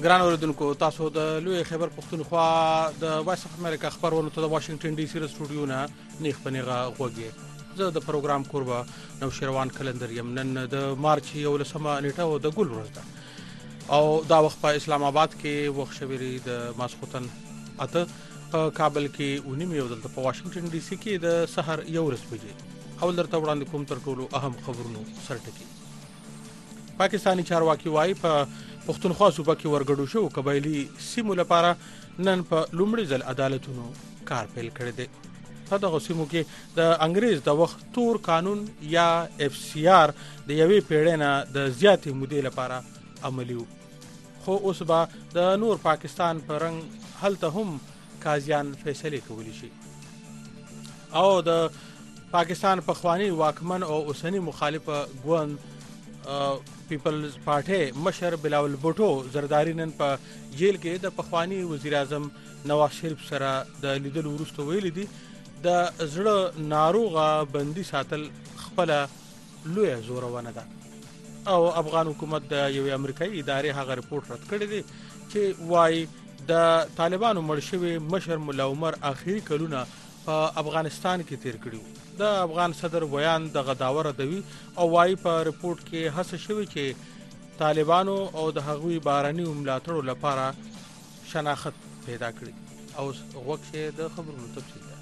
ګران اوریدونکو تاسو د لوی خیبر پښتونخوا د وایس اف امریکا خبرونه ته د واشنگټن ډي سي سټوډیو نه نیخ پنیغه غوږی زه د پروګرام کوربه نو شروان کلندر یم. نن د مارچ 11 نیټه او د ګل ورځ ده او دا وخت په اسلام آباد کې وخت شویری د ماسخوتن اته په کابل کې ونیمه او د واشنگټن ډي سي کې د سحر 1 بجې اول درته وړاندې کوم تر ټولو اهم خبرونو سرټکی. پاکستانی چارواکي وايي په پښتونخوا صوبه کې ورګډو شو قبایلی سیمو لپاره نن په لومړي ځل عدالتونو کار پیل کړی دی. په دغه سیمو کې د انګریز د وخت تور قانون یا اف سی آر د یوې پیړۍ نه د زیاتې مودې لپاره عملی و، خو اوس به د نور پاکستان په رنګ هلته هم قاضیان فیصله کولی شي او د پاکستان پخوانی واکمن او اوسنی مخالف ګوند پیپلز پارټي مشر بلاول بوټو زرداری نن په جیل کې د پخوانی وزیر اعظم نواز شریف سره د لیدلو وروسته ویلي دي د زړه ناروغه بندي ساتل خپل لوی زورونه ده او افغان حکومت د یو امریکایي ادارې هغه رپورت رد کړی دی چې وايي د طالبانو مړ شوی مشر مولا عمر اخیری کلونه په افغانستان کې تیر کړیو. د افغان صدر بیان د غداوره دوی او وايي په رپورت کې هڅه شوې چې طالبانو او د هغوی باراني ملاتړو لپاره شناخت پیدا کړي. او وګورئ د خبرونو تفصیل ده.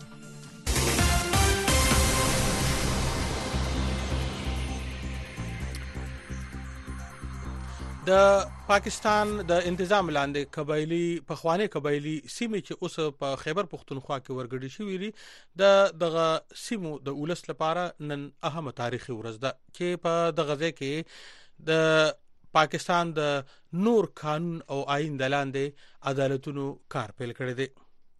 د پاکستان د انتظام لاندې قبایلی پخوانی قبایلی سیمې چې اوس په خیبر پښتونخوا کې ورګډي شوې دي دغه سیمو د اولس لپاره نن اهمه تاریخي ورځ ده چې په دغه ځای کې د پاکستان د نور قانون او آئین د لاندې عدالتونو کار پیل کړی دی.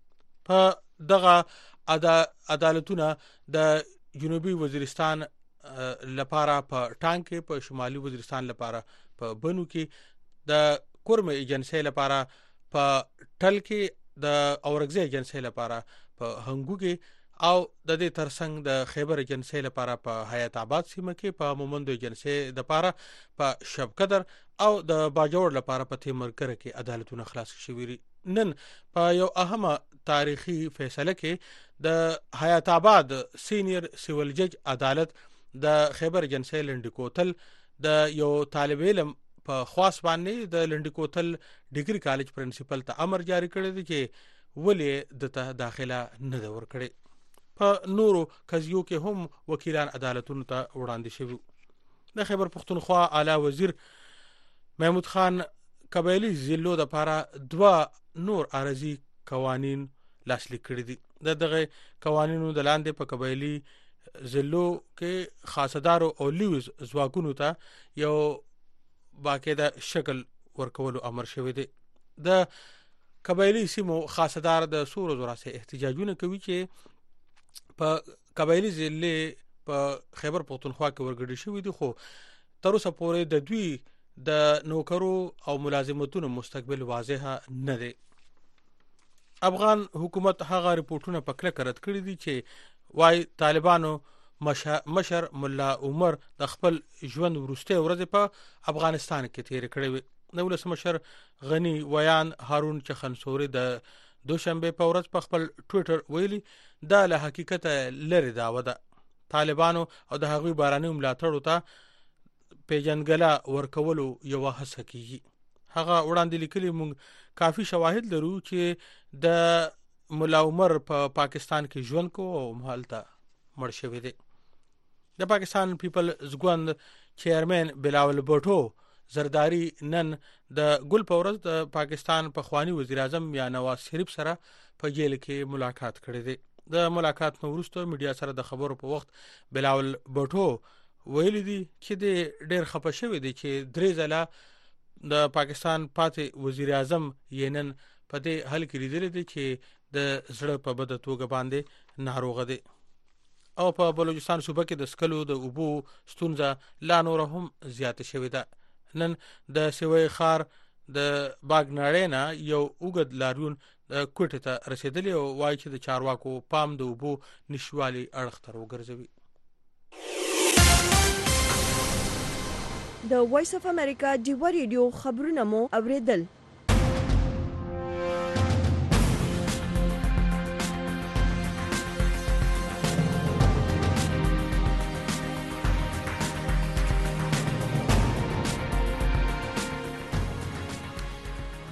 په دغه عدالتونه د جنوبي وزیرستان لپاره په ټانګ کې، په شمالي وزیرستان لپاره په بنو کې، د کورم ایجنسی لپاره په ټل کې، د اورګزی ایجنسی لپاره په هنګو کې او د دې ترڅنګ د خیبر ایجنسی لپاره په حیات آباد سیمه کې، په مومندو ایجنسی لپاره په شبقدر او د باجوړ لپاره په تیمرګره کې عدالتونه خلاص شوي. نن په یو اهمه تاریخي فیصله کې د حیات آباد سینیر سیول جج عدالت د خیبر ایجنسی لنډی کوتل د یو طالب علم په خواص باندې د لنډی کوتل ډیګری کالج پرنسپل ته امر جاری کړی دی چې ولې د داخله نه دا ور کړی. په نورو قضیو کې هم وکیلان عدالتونو ته وړاندې شوي. د خیبر پښتونخوا اعلی وزیر محمود خان قبایلی ضلعو د لپاره 2 نور عارضی قوانین لاسلیک کړي دي. دغه قوانینو د لاندې په قبایلی ضلعو کې خاصدارو او لیوز ځواکونو ته یو باقاعده شکل ورکولو امر شوی دی. د قبایلی سیمو خاصدار د سورو زوراسه احتجاجونه کوي چې په قبایلی ضلع په خیبر پښتونخوا کې ورګډي شوی دي، خو تر اوسه پورې د دوی د نوکرو او ملازمتونو مستقبل واضح نه دی. افغان حکومت هغه رپورټونه په کلک رد کړی دي چې وايي طالبانو مشر مولا عمر د خپل ژوند وروسته ورځ په افغانستان کې تیر کړی وي. د ولسمشر غنی ویان هارون چخنسوري د دوشنبه په ورځ په خپل ټوئیټر ویلي دا له حقیقت لري داوه ده. طالبانو او د هغوی باراني ملاتړو ته پیژنګلا ورکولو یو هڅه کوي. هغه وړاندې لیکلي مونږ کافي شواهد لرو چې د مولا عمر په پاکستان کې ژوند کو او مهالته مړ شوی دی. د پاکستان پیپلز ګوند چیرمن بلاول بوټو زرداری نن د ګل په ورځ د پاکستان پخوانی وزیر اعظم یا نواز شریف سره په جیل کې ملاقات کړی دی. د ملاقات نو وروسته میډیا سره د خبرو په وخت بلاول بوټو ویلي دي چې د ډېر خپه شوی دی چې 3 ځله د پاکستان پاتې وزیر اعظم یې نن په دې حل کې لیدل دي چې د زړه په بده توګه باندې ناروغه دي او په بلوچستان صوبه کې د سکلو د اوبو ستونزه لا نور هم زیاته شوې ده. نن د سوي خار د باغناړې نه یو اوږد لاریون د کوټه ته رسیدلی او وايي چې د چارواکو پام د اوبو نشوالي اړخ ته وګرځوي. د وایس اف امریکا ډیو ریډیو خبرونه مو اوریدل.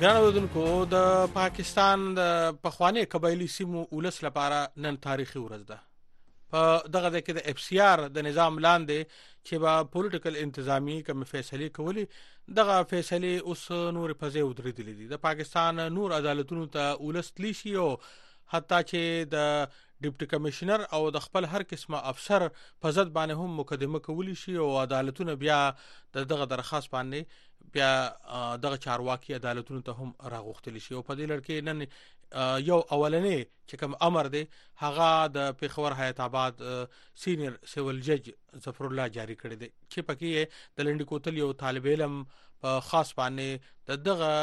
ګران اوریدونکو د پاکستان د پخوانی قبایلی سیمو ولس لپاره نن تاریخي ورځ ده. په دغه د کې د اف سی آر د نظام لاندې چې با پولیټیکل انتظامی کوم فیصله کوي دغه فیصله اوس نور په ځای ودرېدلې دي. د پاکستان نور عدالتونو ته ولس تلی شي او حتی چې د ډیپټي کمشنر او د خپل هر قسمه افسر په ضد باندې هم مقدمه کولی شي او عدالتونه بیا دغه درخواست باندې بیا دغه چارواکي عدالتونو ته هم راغوښتل شي. او په دې لړ کې نن یو اولنې چې کوم امر دی هغه د پیښور حیات آباد سینیئر سیول جج ظفر الله جاری کړی دی چې پکې د لنډی کوتل یو طالب علم په خاص باندې دغه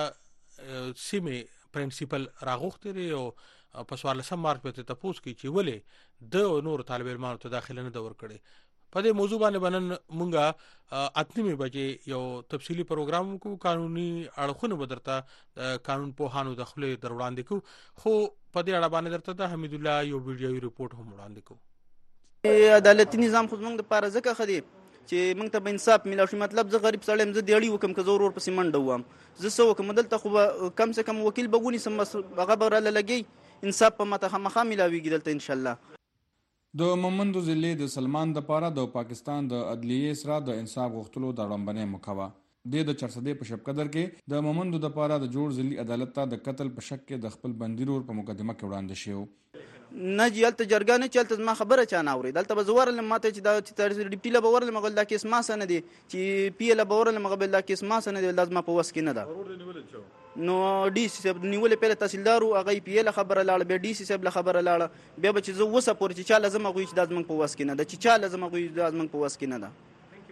سیمه پرنسپل راغوښتل او په 14 مارچ په تاسو کې چې ولې د نور طالب علمانو ته داخله نه دور کړي. په دې موضوع باندې بنن مونږه 8:30 بجې یو تفصیلی پروګرام کو قانوني اړخونه بدرته قانون په هانو داخله در وړاندې کو خو په دې اړه باندې درته د حمید الله یو ویډیوي ریپورت هم وړاندې کو. عدالتي نظام خو موږ د پاره ځکه خدي چې موږ ته انصاف ملو شي. مطلب زه غریب سړی مزه دیړی وکم که زور ور پسې منډه وام زه سو کوم دلته خو کم سے کم وکیل بګونی سم هغه بره لګي انصاف په مته خامخا ملاویږي دلته ان شاء الله. د مومندو ضلع د سلمان د پاره د پاکستان د عدلیه سره د انصاف غوښتلو د وړاندې مخاوه د چرسدې په شپ قدر کې د مومندو د پاره د جوړ ضلع عدالت ته د قتل په شک کې د خپل بندیرور په مقدمه کې وړاندې شو. نه جیلته جرګانه چلته ما خبره چا نه اوري دلته بزور لماته چې د ډیپټي له باور لمغل دا کیس ما سن دي چې پی له باور لمغل دا کیس ما سن دي لازم په وس کې نه ده. نو ډي سي صاحب نیولې په تحصیلدار او هغه پی له خبره لاړه به ډي سي صاحب له خبره لاړه به چې زه وسه پور چې چا لازم غوي چې لازم په وس کې نه ده چې چا لازم غوي لازم په وس کې نه ده.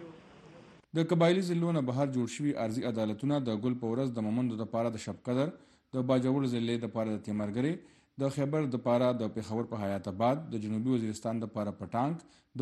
د قبایلی ضلعونو بهر جوړ شوی ارضي عدالتونه د ګل پورز د مومندو د پاره د شپ قدر د باجوړ ضلع د پاره د تیمرګری د خیبر د پاره د پیښور په حیات آباد د جنوبي وزیرستان د پاره پټانګ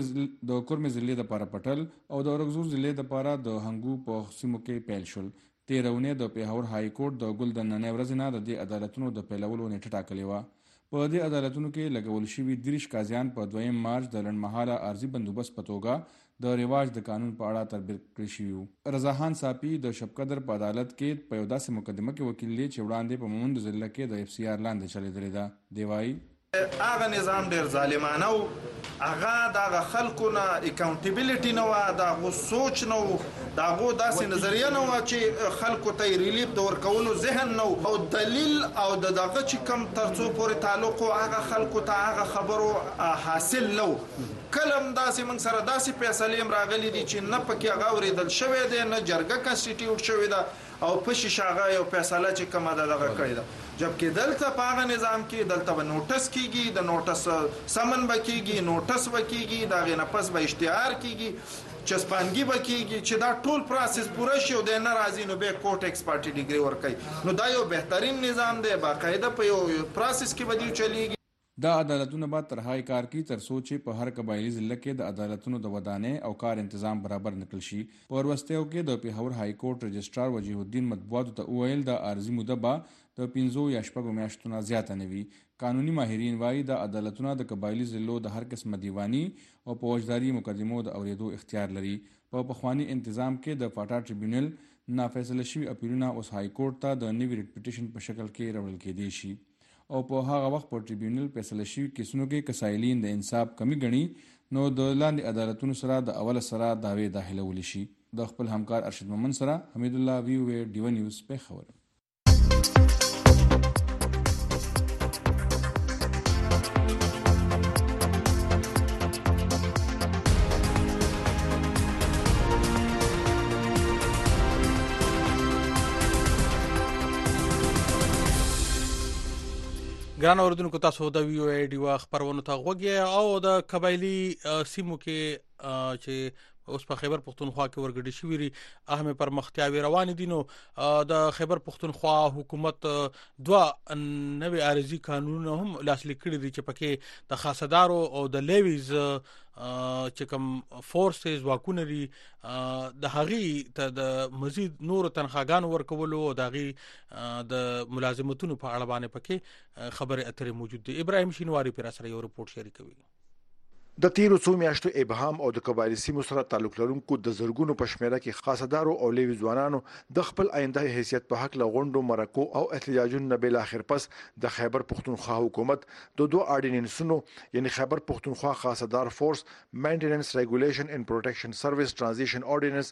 د کورم ضلع د پاره پټل او د اورګزور ضلع د پاره د هنګو په سیمو کې پیل شول. 13 د پیښور های کورټ د ګل د نننۍ ورځ نه د دې عدالتونو د پیلولو نیټه ټاکلې و. په دې عدالتونو کې لګول شوی 30 قاضیان په 2 مارچ د لړمحاله ارضي بندوبست په توګه د رواج د قانون په اړه تربیت کړی شو. رضاخان صافي د شپقدر په عدالت کې په یو داسې مقدمه کې وکیل دی چې وړاندې په مومندو ضلع کې د اف سی آر لاندې چلیدلې ده. دی وايي هغه نظام ډیر ظالمانه او هغه د خلکو نه اکاونټیبিলিټي نه و دا سوچ نه و دا داسې نظریه نه و چې خلکو ته ریلیف د ورکولو ذهن نه او دلیل او دغه چې کم ترڅو پورې تعلق هغه خلکو ته هغه خبرو حاصل نو کلم داسې من سره داسې فیصله راغلي دي چې نه پکې هغه ورېدل شوی دی نه جرګه کنسټیټیوټ شوی ده او په شیشاغه یو فیصله چې کومه دغه کړی ده. جبکې دلته په هغه نظام کې دلته به نوټس کیږي د نوټس سمن بکیږي نوټس بکیږي دا غي نه پس به اشتهار کیږي چسپانګي بکیږي چې دا ټول پروسس پوره شي او د ناراضي نو به کوټ ایکسپرټ ډیګري ورکړي. نو دا یو بهترین نظام دی باقاعده په یو پروسس کې بدیو چلیږي. دا عدالتونه بعد ترهای کار کی تر سوچي په هر قبایلی ضلع کې د عدالتونو د ودانې او کار تنظیم برابر نکل شي. په ورستیو کې د پیښور های کورټ رجسترار وجیه الدین مطبوعات ته ویل د ارزي مدبا د 15 یا 16 میاشتونو زیاته نوي. قانوني ماهرین وایي د عدالتونو د قبایلی ضلعو د هر قسم دیوانی او فوجداري مقدمو د اوریدو اختیار لري. په پخوانی تنظیم کې د فاټا ټریبیونل نافیصله شوی اپیلونه اوس های کورټ ته د نیوی ریټ پټیشن په شکل کې راوړل کېدي شي او په هغه وخت په ټریبیونل فیصله شوی کیسونو کې کسایلین د انصاف کمی غني نو د لاندې عدالتونو سره د اول سره داوی داخله ول شي. د خپل همکار ارشد مومن سره حمید الله وی او ډیو نیوز په خبر. ګران اوردونکو تاسو د وی او ای ډیو خبرونه ته غوږی او د قبایلی سیمو کې چې اوس په خیبر پختونخوا کې ورګډي شوی اهم پرمختیاوي روان دي. نو د خیبر پختونخوا حکومت دوا نوې ارزي قانون هم لاسلیک کړی دي چې پکې د خاصدارو او د لیویز چې کوم فورسز واکونري د هغي ته د مزید نور تنخواګان ورکول او د هغي د ملازمتونو په اړه باندې پکې خبره اترې موجود دي. ابراهيم شینواری پر سره یو رپورت شریک کوي. د تیرو څو میاشتو ابهام او د قبایلي سیمو سره تعلق لرونکو د زرګونو په شمیره کې خاصدارو او لوی ځوانانو د خپل آینده حیثیت په حق لغونډو مرکو او احتجاجونو نه بل اخر پس د خیبر پختونخوا حکومت د دوه اورډیننسونو یعنی خیبر پختونخوا خاصدار فورس مینټیننس ریګولیشن ان پروټیکشن سرویس ترانزیشن اورډیننس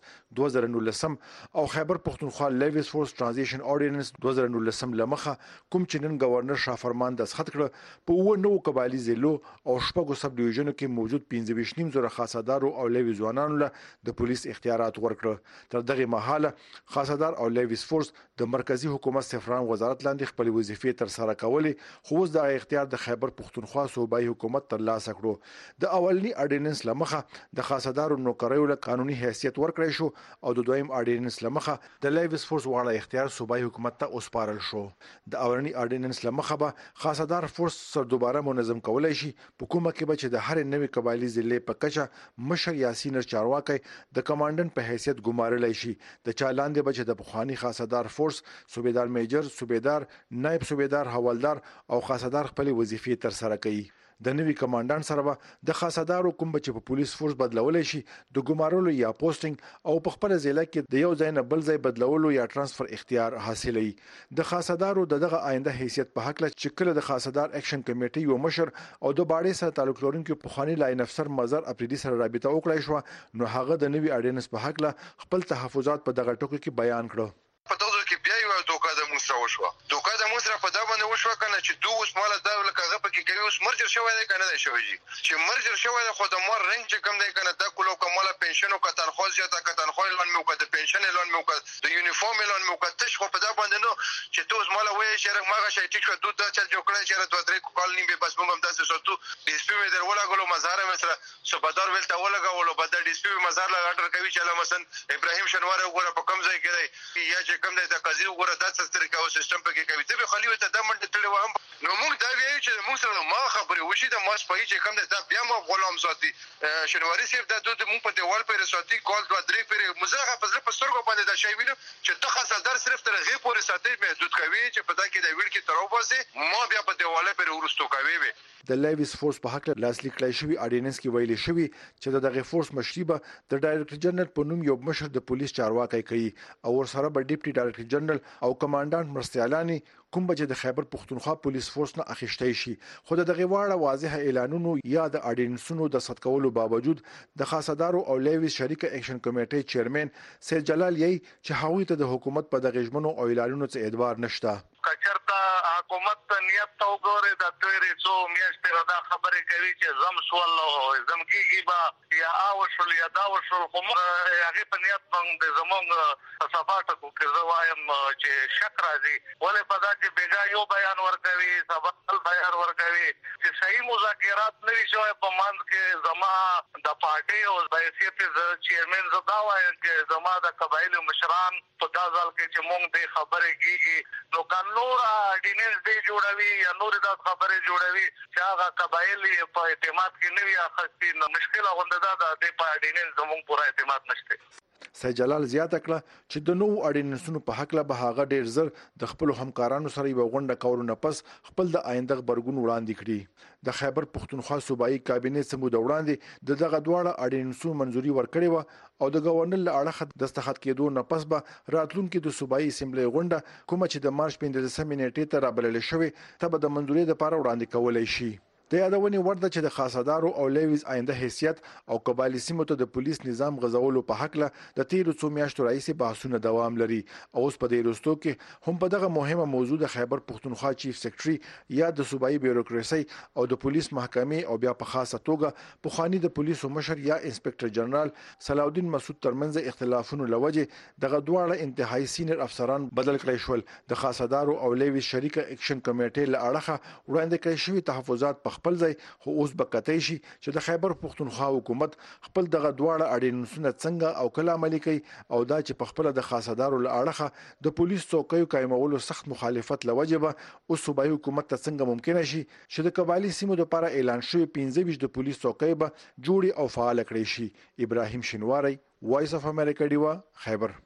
2019 او خیبر پختونخوا لیویس فورس ترانزیشن اورډیننس 2019 لمخه کوم چې نن گورنر شاه فرمان دستخط کړ په و نو قبایلي ضلعو او شپږو سب ډیویژنو کې موجود 15 زره خاصدارو او لوی ځوانانو له د پولیس اختیارات ورکړه تر دغه مهاله خاصدار او لویس فورس د مرکزی حکومت سفران وزارت لاندې خپل وظیفې تر سره کولې خو اوس د اختیار د خیبر پختونخوا صوبایي حکومت تر لاسه کړو د اولنی اورډیننس لمخه د خاصدارو نوکریو له قانوني حیثیت ورکړی شو او د دویم اورډیننس لمخه د لویس فورس واړه اختیار صوبایي حکومت ته وسپارل شو د اولنی اورډیننس لمخه به خاصدار فورس سر دوباره منظم کولای شي په کومه کې به چې د هر نوې قبایلي ضلع په کچه مشر یا سینر چارواکي د کمانډنټ په حیثیت ګمارلای شي د چا لاندې به چې د پخوانی خاصدار فورس صوبیدار میجر صوبیدار نائب صوبیدار حوالدار او خاصدار خپل وظیفې تر سره کوي د نوي کمانډنټ سره به د خاصدارو کوم چې په پولیس فورس بدلولای شي د ګمارلو یا پوسټینګ او په خپل ضلع کې د یو ځای نه بل ځای بدلولو یا ترانسفر اختیار حاصلوي د خاصدارو دغه آینده حیثیت په حق له چې کله د خاصدار اکشن کمیټي یو مشر او د باډي سره تعلق لرونکو پخوانی لاین افسر مزار اپریدي سره رابطه وکړای شو نو هغه د نوي اورډیننس په حق له خپل تحفظات په دغه ټکو کې بیان کړو په دغه کې بیا یو دوکا د موسره وشو دوکا د موسره په دا باندې وشو کنه چې دوه اوس مال دا لکه هغه پکې کوي اوس مرجر شوی دی کنه دی شوی چې مرجر شوی دی خو د مور رنګ چې کم دی کنه دا کولو کومه پنشن او کتن خو زیاته کتن خو اعلان مو کړ د پنشن اعلان مو کړ د یونیفورم اعلان مو کړ تش خو په دا باندې نو چې تو اوس مال وای چې ماغه شي ټیک شو دوه چې جوړ کړی چې دوه درې کال نیمه بس موږ هم تاسو سوتو ډي اس پی مې درولا غلو مزار مې سره صبدار ویل ته ولګاولو بد ډي اس پی مزار لا اډر کوي چې مثلا ابراهيم شنوار وګوره په کم ځای کې دی یا چې کم دی د قضیه وګوره د څه طریقه او سیستم پکې کوي ته به خالي وي ته د منډه تړي وهم نو موږ دا ویو چې موږ سره ما خبرې وشي د ماس پای چې کم دی دا بیا مو غلام ساتي شنواری صاحب د دوه موږ په دیوال پر ساتي کال دوه درې پر مزاغه په ځل په سترګو باندې دا شی ویلو چې ته خاصدار صرف تر غي پورې ساتي محدود کوي چې په دا کې د ویل کې تر اوباسي ما بیا په دیواله پر ورستو کوي د لیویس فورس په حق لاسلیک کړی شوی اورډیننس کې ویل شوی چې دغه فورس مشري به د ډایرکټر جنرال په نوم یو مشر د پولیس چارواکي کوي او ورسره به ډیپټي ډایرکټر جنرال او کمانډانټ مرستیالانی کوم به د خیبر پختونخوا پولیس فورس نه اخیشتای شي خو دغه واړه واضح اعلانونو یا د اورډیننسونو د صدقولو باوجود د خاصدارو او لیویس شریک اکشن کمیټې چیرمن سید جلال یې چې هغوی ته د حکومت په دغه ژمنو او اعلانونو څخه اعتبار نشته کچرتا حکومت نیت ته وګوره د تیرې څو میاشتې دا خبرې کوي چې زم سوال زم کیږي با یا اوشل یا دا وشل خو هغه په نیت باندې زمونږ صفاټه کو کړو وایم چې شک راځي ولې په دا چې بیګا یو بیان ورکوي سبا بیان ورکوي چې صحیح مذاکرات نه وي شوی په مند کې زما د پارټي او د حیثیت چیرمن زدا وایم چې زما د قبایلی مشران په دا ځل کې چې مونږ د خبرې کیږي نو نور اډیننس دی جوړوي یا نور د خبرې جوړوي چې هغه قبایلی په اعتماد کې نه وي اخستي نو مشکله غونډه ده د په اډیننس زموږ پوره اعتماد نشته سید جلال زیاته کړه چې د نوو اډیننسونو په حق له به هغه ډیر زر د خپل همکارانو سره یو غونډه کولو نه پس خپل د آینده خبرګون وړاندې کړي د خیبر پختونخوا صوبایي کابینې سمو د وړاندې دغه دواړه اډیننسونو منځوري ورکړې و او د گورنر له اړخ دستخط کېدو نه پس به راتلونکو د صوبایي اسمبلی غونډه کومه چې د مارچ 15 نیټې ته رابلل شوې ته به د منځوري لپاره وړاندې کولای شي د یادونې ورده چې د خاصدارو او لیویز آینده حیثیت او قبایلی سیمو ته د پولیس نظام غزولو په حق له د تیرو څو میاشتو راځي بحثونه دوام لري او اوس په دې وروستو کې هم په دغه مهمه موضوع د خیبر پختونخوا چیف سیکریټري یا د صوبایي بیوروکراسي او د پولیس محکمې او بیا په خاصه توګه پخوانی د پولیسو مشر یا انسپکټر جنرال صلاح الدین مسعود ترمنځ اختلافونو لوجه دغه دواړه انتهایی سینیر افسران بدل کړی شول د خاصدارو او لیویز شریکه اکشن کمیټې له اړخه وړاندې کړی شوی تحفظات خپل ځای خو اوس بکتای شي چې د خیبر پختونخوا حکومت خپل دغه دواړه اډیننسونه څنګه او کله عملي کوي او دا چې په خپل د خاصدارو لړخه د پولیس څوکیو قائمولو سخت مخالفت لوجبه او صوبایي حکومت ته څنګه ممکن شي چې د قبایلی سیمو لپاره اعلان شوی 15 د پولیس څوکۍ به جوړي او فعال کړي شي ابراهيم شنواری وایس اف امریکا دیوا خیبر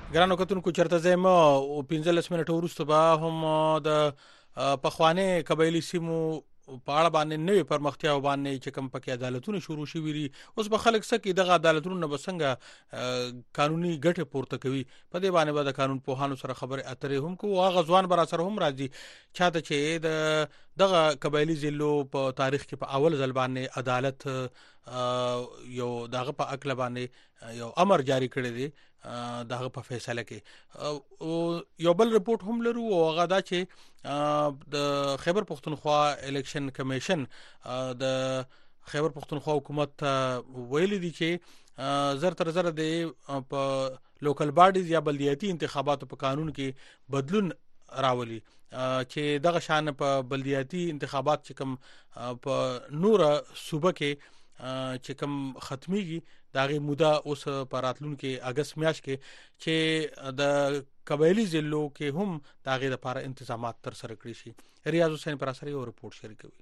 ګرانو کتونکو چرته زما او 15 منټه وروسته به هم د پخوانه قبایلی سیمو په اړه باندې نوې پرمختیا باندې چې کوم پکې عدالتونه شروع شوي دي اوس به خلک سکه دغه عدالتونو نه بسنګ قانوني ګټه پورته کوي په دې باندې به د قانون په هانو سره خبره اترې هم کو هغه ځوان بر سره هم راځي چاته چې دغه قبایلی ضلعو په تاریخ کې په اول ځل باندې عدالت یو دغه په عقل باندې یو امر جاری کړی دی دغه په فیصله کې یو بل رپورت هم لرو او هغه دا چې د خیبر پختونخوا الیکشن کمیشن د خیبر پختونخوا حکومت ویل دي چې زر تر زر د په لوکل باډیز یا بلدیاتي انتخاباتو په قانون کې بدلون راولي چې دغه شان په بلدیاتي انتخابات چې کوم په نور صوبه کې چې کوم ختميږي داغه موده اوس پراتلون کې اگست میاشت کې چې د قبایلی ضلعو کې هم داغه لپاره انتظامات تر سره کړی شي ریاض حسین پر اثر یو رپورت شریکوي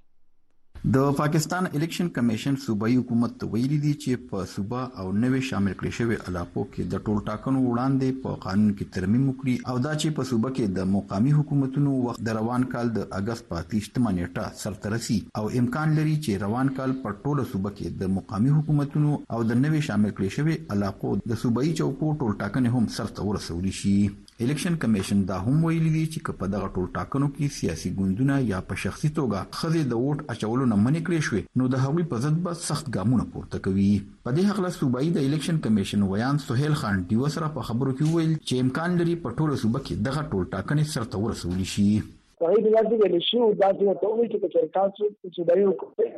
د پاکستان الیکشن کمیشن صوبایي حکومت ویلي دي چې په صوبا او نوې شامل کړي شوی علاقو کې د ټول ټاکنو وړاندې په قانون کې ترمیم وکړي او دا چې په صوبا کې د مقامي حکومتونو وخت د روان کال د اگست په 30 نیټه سرترسي او امکان لري چې روان کال په ټوله صوبا کې د مقامي حکومتونو او د نوې شامل کړي شوی علاقو د صوبایي چوکو ټول ټاکنې هم سرته ورسول شي الیکشن کمیشن دا هم ویلي دي چې په دغه ټول ټاکنو کې سیاسي ګوندونه یا په شخصي توګه خزي د ووټ اچولو نه منې کړې شوې نو د هغوی په ضد به سخت ګامونه پورته کوي په دې حق له صوبایي د الیکشن کمیشن ویان سہیل خان ډیو سره په خبرو کې ویل چې امکان لري په ټوله صوبه کې دغه ټول ټاکنې سرته ورسول شي صحیح دی چې د شیو داسې ته وایي چې تاسو چې دایو کوي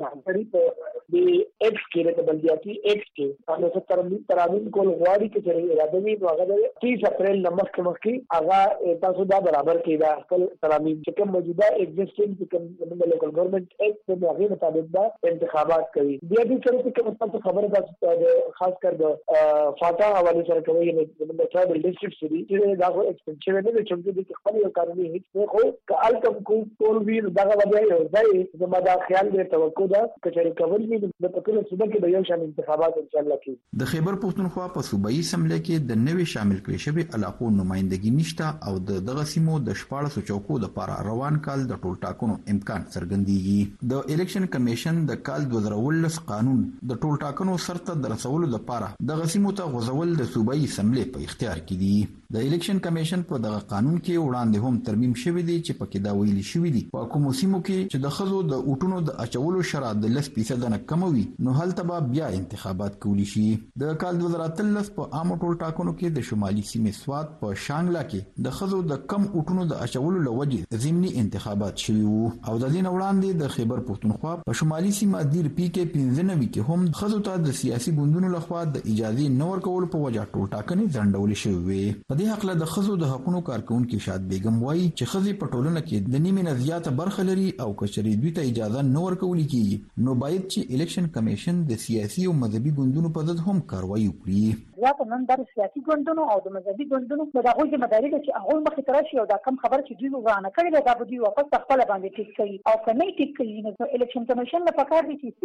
په د ایکس کې د بلدیاتي ایکس کې هغه ترامین کول غواړي چې اراده وي نو هغه د 30 اپریل نمک کې هغه تاسو دا برابر کې دا خپل ترامین چې کوم موجوده ایگزیسټینګ چې کوم د لوکل ګورنمنت ایکس په هغه مطابق دا انتخابات کوي بیا دې سره چې کوم تاسو خبره ده خاص کر د فاټا حواله سره کوي د ټرایبل ډیسټریکټ سری چې دا خو ایکسپنشن نه دی چې د خپل یو قانوني هیڅ خو الکم کو ټول وی دغه وجه یو ځای زما دا خیال دی توقع ده چې کول وی د ټول صوبه کې د یو شامل انتخابات ان شاء الله کې د خیبر پختونخوا په صوبایي اسمبلی کې د نوې شامل کړي شوی علاقو نمائندګي نشته او دغه سیمو د 14 چوکو د لپاره روان کال د ټول ټاکنو امکان څرګندېږي د الیکشن کمیشن د کال 2019 قانون د ټول ټاکنو سرته د رسولو لپاره دغه سیمو ته غوځول د صوبایي اسمبلی په اختیار کې دي د الیکشن کمیشن په دغه قانون کې وړاندې هم ترمیم شوی دی چې پکې دا ویلي شوی دی په کومو سیمو کې چې د خزو د اوټونو د اچولو شرط د 10% نه کم وي نو هلته به بیا انتخابات کولی شي د کال 2013 په عام ټول ټاکنو کې د شمالي سیمې سواد په شانګلا کې د خزو د کم اوټونو د اچولو لوجه ضمني انتخابات شوي وو او د دین وړاندې د خیبر پختونخوا په شمالي سیمه دیر پی کې 15 کې هم خزو ته د سیاسي ګوندونو لخوا د اجازه نور کول په وجه ټول ټاکنې ځنډول شوې وي په دې حق له د خزو د حقوقو کارکونکو شاد بیگم وایي چې خزي په ټولنه کې د نیمه نه زیاته برخه لري او کچري دوی ته اجازه نور کول کیږي نو باید چې الیکشن کمیشن د سیاسي او مذهبي ګوندونو په ضد هم کاروایی وکړي یا په نن د سیاسي ګوندونو او د مذهبي ګوندونو د هغوی ذمہ داري ده چې هغه مخې ته راشي او دا کم خبر چې دوی ورانه کړي دا به دوی واپس خپل باندې ټیک کوي او کني ټیک کوي نو الیکشن کمیشن له پکار دي چې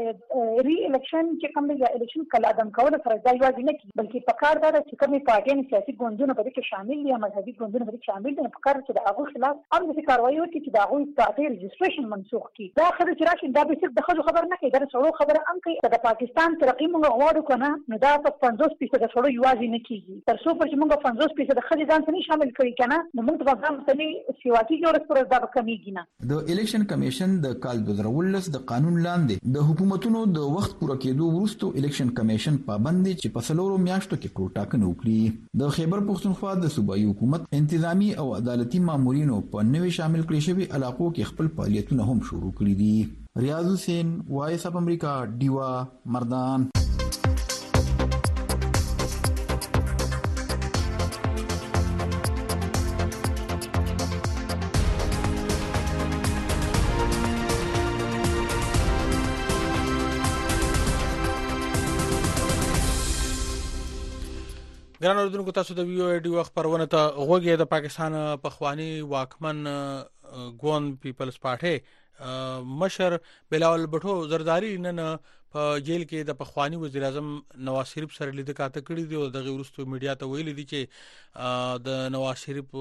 صرف ری الیکشن چې کوم دی الیکشن کله ادم کول سره ځای واځي نه کی بلکې پکار دا چې کومې پارټیان سیاسي ګوندونو په دې کې شامل دي مذهبي ګوندونو په دې کې شامل دي پکار چې د هغه خلاف هم د کاروایی وکړي چې د هغه تعطیل رجستریشن منسوخ کی دا خبره چې راشي دا به صرف د خځو خبر نه کوي دا سړو خبره هم کوي د پاکستان ترقی موږ غواړو کنه نو دا په 50% د سړو یوازې نه کیږي تر څو چې موږ 50% د خځې ځان ته نه شامل کړی کنه نو موږ په ځان ته سیاسي جوړښت پر دا کمیږي نه د الیکشن کمیشن د کال 2019 د قانون لاندې د حکومتونو د وخت پوره کېدو وروسته الیکشن کمیشن پابند دي چې په سلورو میاشتو کې ټول ټاکنې وکړي د خیبر پختونخوا د صوبایي حکومت انتظامی او عدالتي مامورینو په نوې شامل کړي شوی علاقو کې خپل فعالیتونه هم شروع کړي دي ریاض حسین وایس اپ امریکا ډیوا مردان ګران اوردونکو تاسو د ویو ایډیو خبرونه ته غوږی د پاکستان پخوانی واکمن ګوند پیپلز پارټي مشر بلاول بټو زرداری نن په جیل کې د پخوانی وزیر اعظم نواز شریف سره لیدل کاته کړی دی او دغه ورستو میډیا ته ویل دي چې د نواز شریف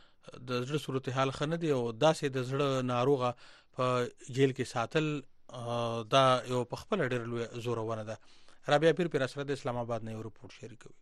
د زړه صورتحال خنه دی او داسې د زړه ناروغه په جیل کې ساتل دا یو په خپل ډېر لوی زورونه ده. رابعه پیر پر اسره د اسلام آباد نه یو رپورت شریکوي.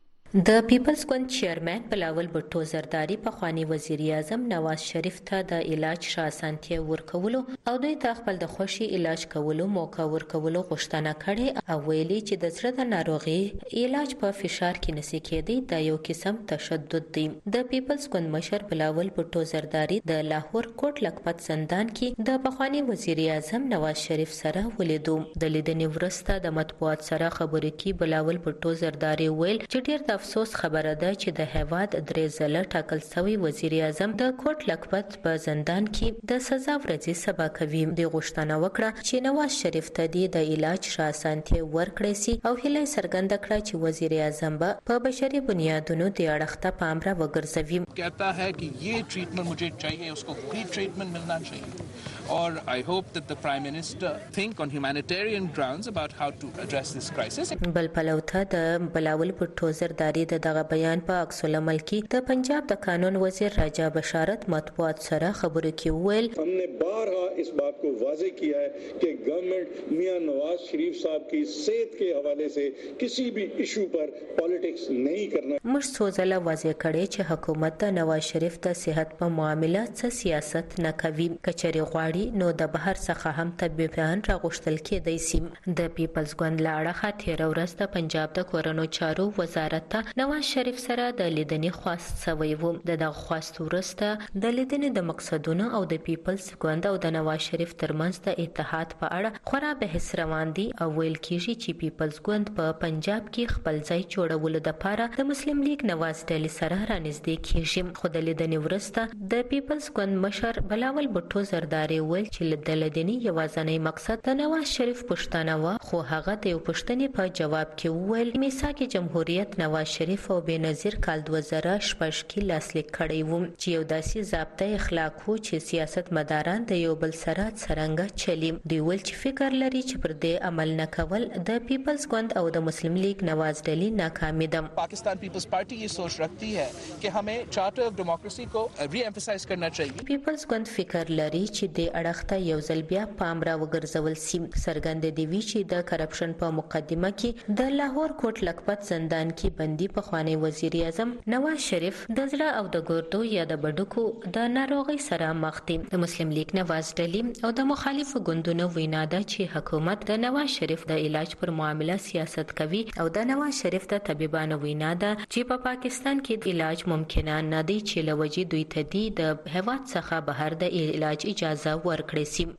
د پیپلز ګوند چیرمن بلاول بټو زرداری په خوانی وزیر اعظم نواز شریف ته د علاج شاسانتي ورکولو او دوی ته خپل د خوشي علاج کولو موقع ورکولو غوښتنه کړې او ویلي چې د زړه د ناروغي علاج په فشار کې نسی کېدی دا یو قسم تشدد دی. د پیپلز ګوند مشر بلاول بټو زرداری د لاهور کوټ لکپت زندان کې د پخوانی وزیر اعظم نواز شریف سره ولیدو. د لیدنې وروسته د مطبوعات سره خبرې کې بلاول بټو زرداری ویل چې ډیر افسوس خبره ده چې د هیواد درې ځله ټاکل شوی وزیر اعظم د کوټ لکپت په زندان کې د سزا ورځې سبا کوي. د غوښتنه وکړه چې نواز شریف ته د علاج شاسانتي ورکړي سي او هله څرګنده کړه چې وزیر اعظم په بشري بنیادونو د اړخ ته پام را وګرځوي. कहता है कि ये ट्रीटमेंट मुझे चाहिए, उसको फ्री ट्रीटमेंट मिलना चाहिए और I hope that the Prime Minister think on humanitarian grounds about how to address this crisis. بل پلوته د بلاول بټو زرداری دغه بیان په عکس العمل کې د پنجاب د قانون وزیر راجا بشارت مطبوعات سره خبرو کې ویل हमने बारहा इस बात को वाज़ेह किया है कि गवर्नमेंट मियां नवाज शरीफ साहब की सेहत के हवाले से किसी भी इशू पर पॉलिटिक्स नहीं करना. موږ څو ځله واضح کړی چې حکومت د نواز شریف د صحت په معاملې څه سیاست نه کوي. کچري غواړي نو د بهر څخه هم طبيبان راغوښتل کېدای شي. د پیپلز ګوند لاړه تیر ورځ د پنجاب د کورونو چارو وزارت ته نواز شریف سره د لیدنې خواست شوی و. دغه خواست وروسته د لیدنې د مقصدونو او د پیپلز ګوند او د نواز شریف ترمنځ د اتحاد په اړه خورا بحث روان دي او ویل کیږي چې پیپلز ګوند په پنجاب کې خپل ځای جوړولو لپاره د مسلم لیگ نواز ډلې سره رانږدې کیږي. خو د لیدنې وروسته د پیپلز ګوند مشر بلاول بټو زرداری ویل چې د لیدنې یوازینی مقصد د نواز شریف پښتنه و، خو هغه د یو پښتنې په جواب کې ویل میثاق جمهوریت نواز شریف او بنظیر کال 2016 کې لاسلیک کړی و چې یو داسې ضابطه اخلاق وو چې سیاست مداران د یو بل سره څرنګه چلی. دوی ویل چې فکر لري چې پر دې عمل نه کول د پیپلز ګوند او د مسلم لیگ نواز ډلې ناکامي ده. पाकिस्तान पीपल्स पार्टी ये सोच रखती है कि हमें चार्टर ऑफ डेमोक्रेसी को री-एम्फसाइज करना चाहिए. پیپلز ګوند فکر لري چې د اړخ ته یو ځل بیا پام را وګرځول سي. څرګند دی وی چې د کرپشن په مقدمه کې د لاهور کوټ لکپت زندان کې بندي په خوانی وزیر اعظم نواز شریف د زړه او د ګردو یا د بډکو د ناروغي سره مخ دي. د مسلم لیگ نواز ډلې او د مخالفو ګوندونو وینا ده چې حکومت د نواز شریف د علاج پر معاملې سیاست کوي او د نواز شریف د طبيبانو وینا ده چې په پاکستان کې د علاج ممکن نه دی چې لوجي دوی ته دی د هواد څخه بهر د علاج اجازه ورکړي سي.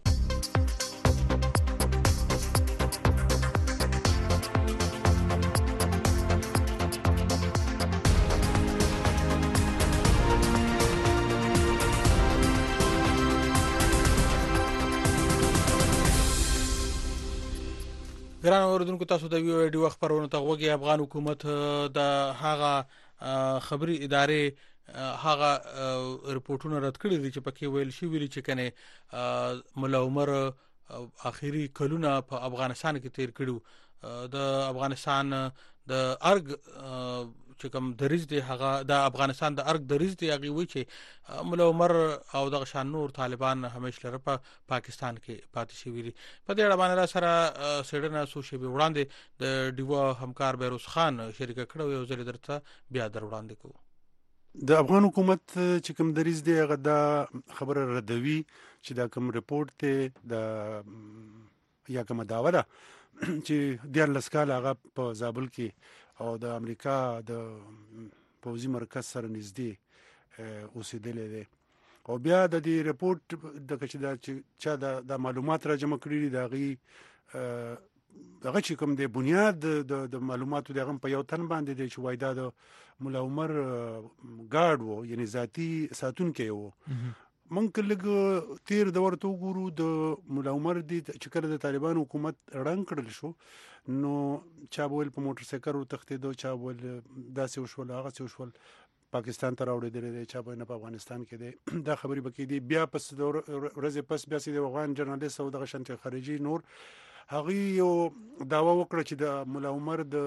ګران اوردونکو تاسو د ویو ډي وخت پرونه ته وګي افغان حکومت د هغه خبري ادارې هغه رپورټونه رد کړی دي چې پکې ویل شي ویلي چې کنه مولا عمر اخیری کلونه په افغانستان کې تیر کړو. د افغانستان د ارګ چې کوم دریز دی هغه د افغانستان د ارګ دریز دی هغه وی چې مولا عمر او د شان نور طالبان همیشه لپاره په پاکستان کې پاتې شوی دي. په دې اړه باندې سره سیډنا سوشي به وړاندې د ډیو همکار بیروز خان شریک کړو یو ځل درته بیا در وړاندې کوو. د افغان حکومت چې کوم دریز دی هغه دا خبره ردوي چې دا کوم رپورت ته د یا کوم داوا ده چې د لسکاله هغه په زابل کې او د امریکا د پوزي مرکز سره نږدې اوسېدل دي او بیا د دې رپورت د کچې دا چې د معلومات را جمع کړي دا غي دغه چې کوم د بنیاد د معلوماتو دغه په یو تن باندې دی چې وایدا د مولا عمر ګارد وو یعنی ذاتی ساتون کې وو. مونږ لږ تیر دور ته وګورو د مولا عمر دی چې کله د طالبان حکومت رنګ کړل شو نو چا بول په موټر سایکل تختیدو چا بول داسې وشول هغه څه وشول پاکستان ته راوړېدلی دی، چا به نه په افغانستان کې دی. دا خبرې به کېدي. بیا پس ورځې پس بیا چې د افغان جرنالیست او دغه شانتې خارجي نور هغوی یو دعوه وکړه چې د ملا عمر د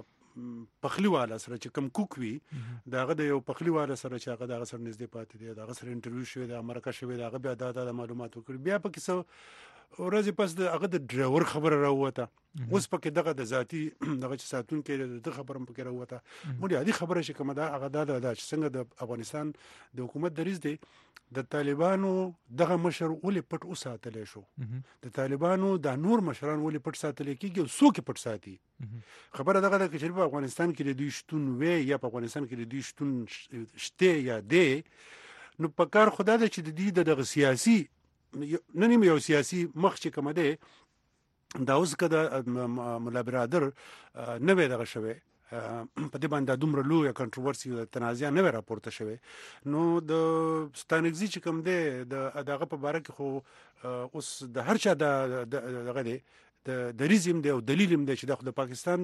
پخلی والا سره چې کم کوک وي د هغه د یو پخلی والا سره چې هغه دغه سره نږدې پاتې دی، د هغه سره انټرویو شوی دی، مرکه شوی دی، هغه بیا دا معلومات وکړي. بیا پکې څه ورځې پس د هغه د ډرایور خبره راووته. اوس پکې دغه د ذاتي دغه چې ساتونکي د خبره هم پکې راووته. بنیادي خبره چې کومه ده هغه دا چې څنګه د افغانستان د حکومت دریځ دی د طالبانو دغه مشر ولې پټ وساتلی شو، د طالبانو د نور مشران ولې پټ ساتلی کېږي او څوک یې پټ ساتي. خبره دغه ده چې په افغانستان کې د دوی شتون وی یا په افغانستان کې د دوی شتون شته یا دی، نو په کار خو دا ده چې د دوی دغه سیاسي نه نیم یو سیاسي مخ چې کومه دی دا اوس که د ملا برادر نه وی دغه شوی په دې باندې دومره لویه کنټروورسي او تنازع نه وی راپورته شوی، نو د ستانکزي چې کوم دی دغه په باره کې خو اوس د هر چا دغه دی د دریزم دی او دلیل هم دی چې د پاکستان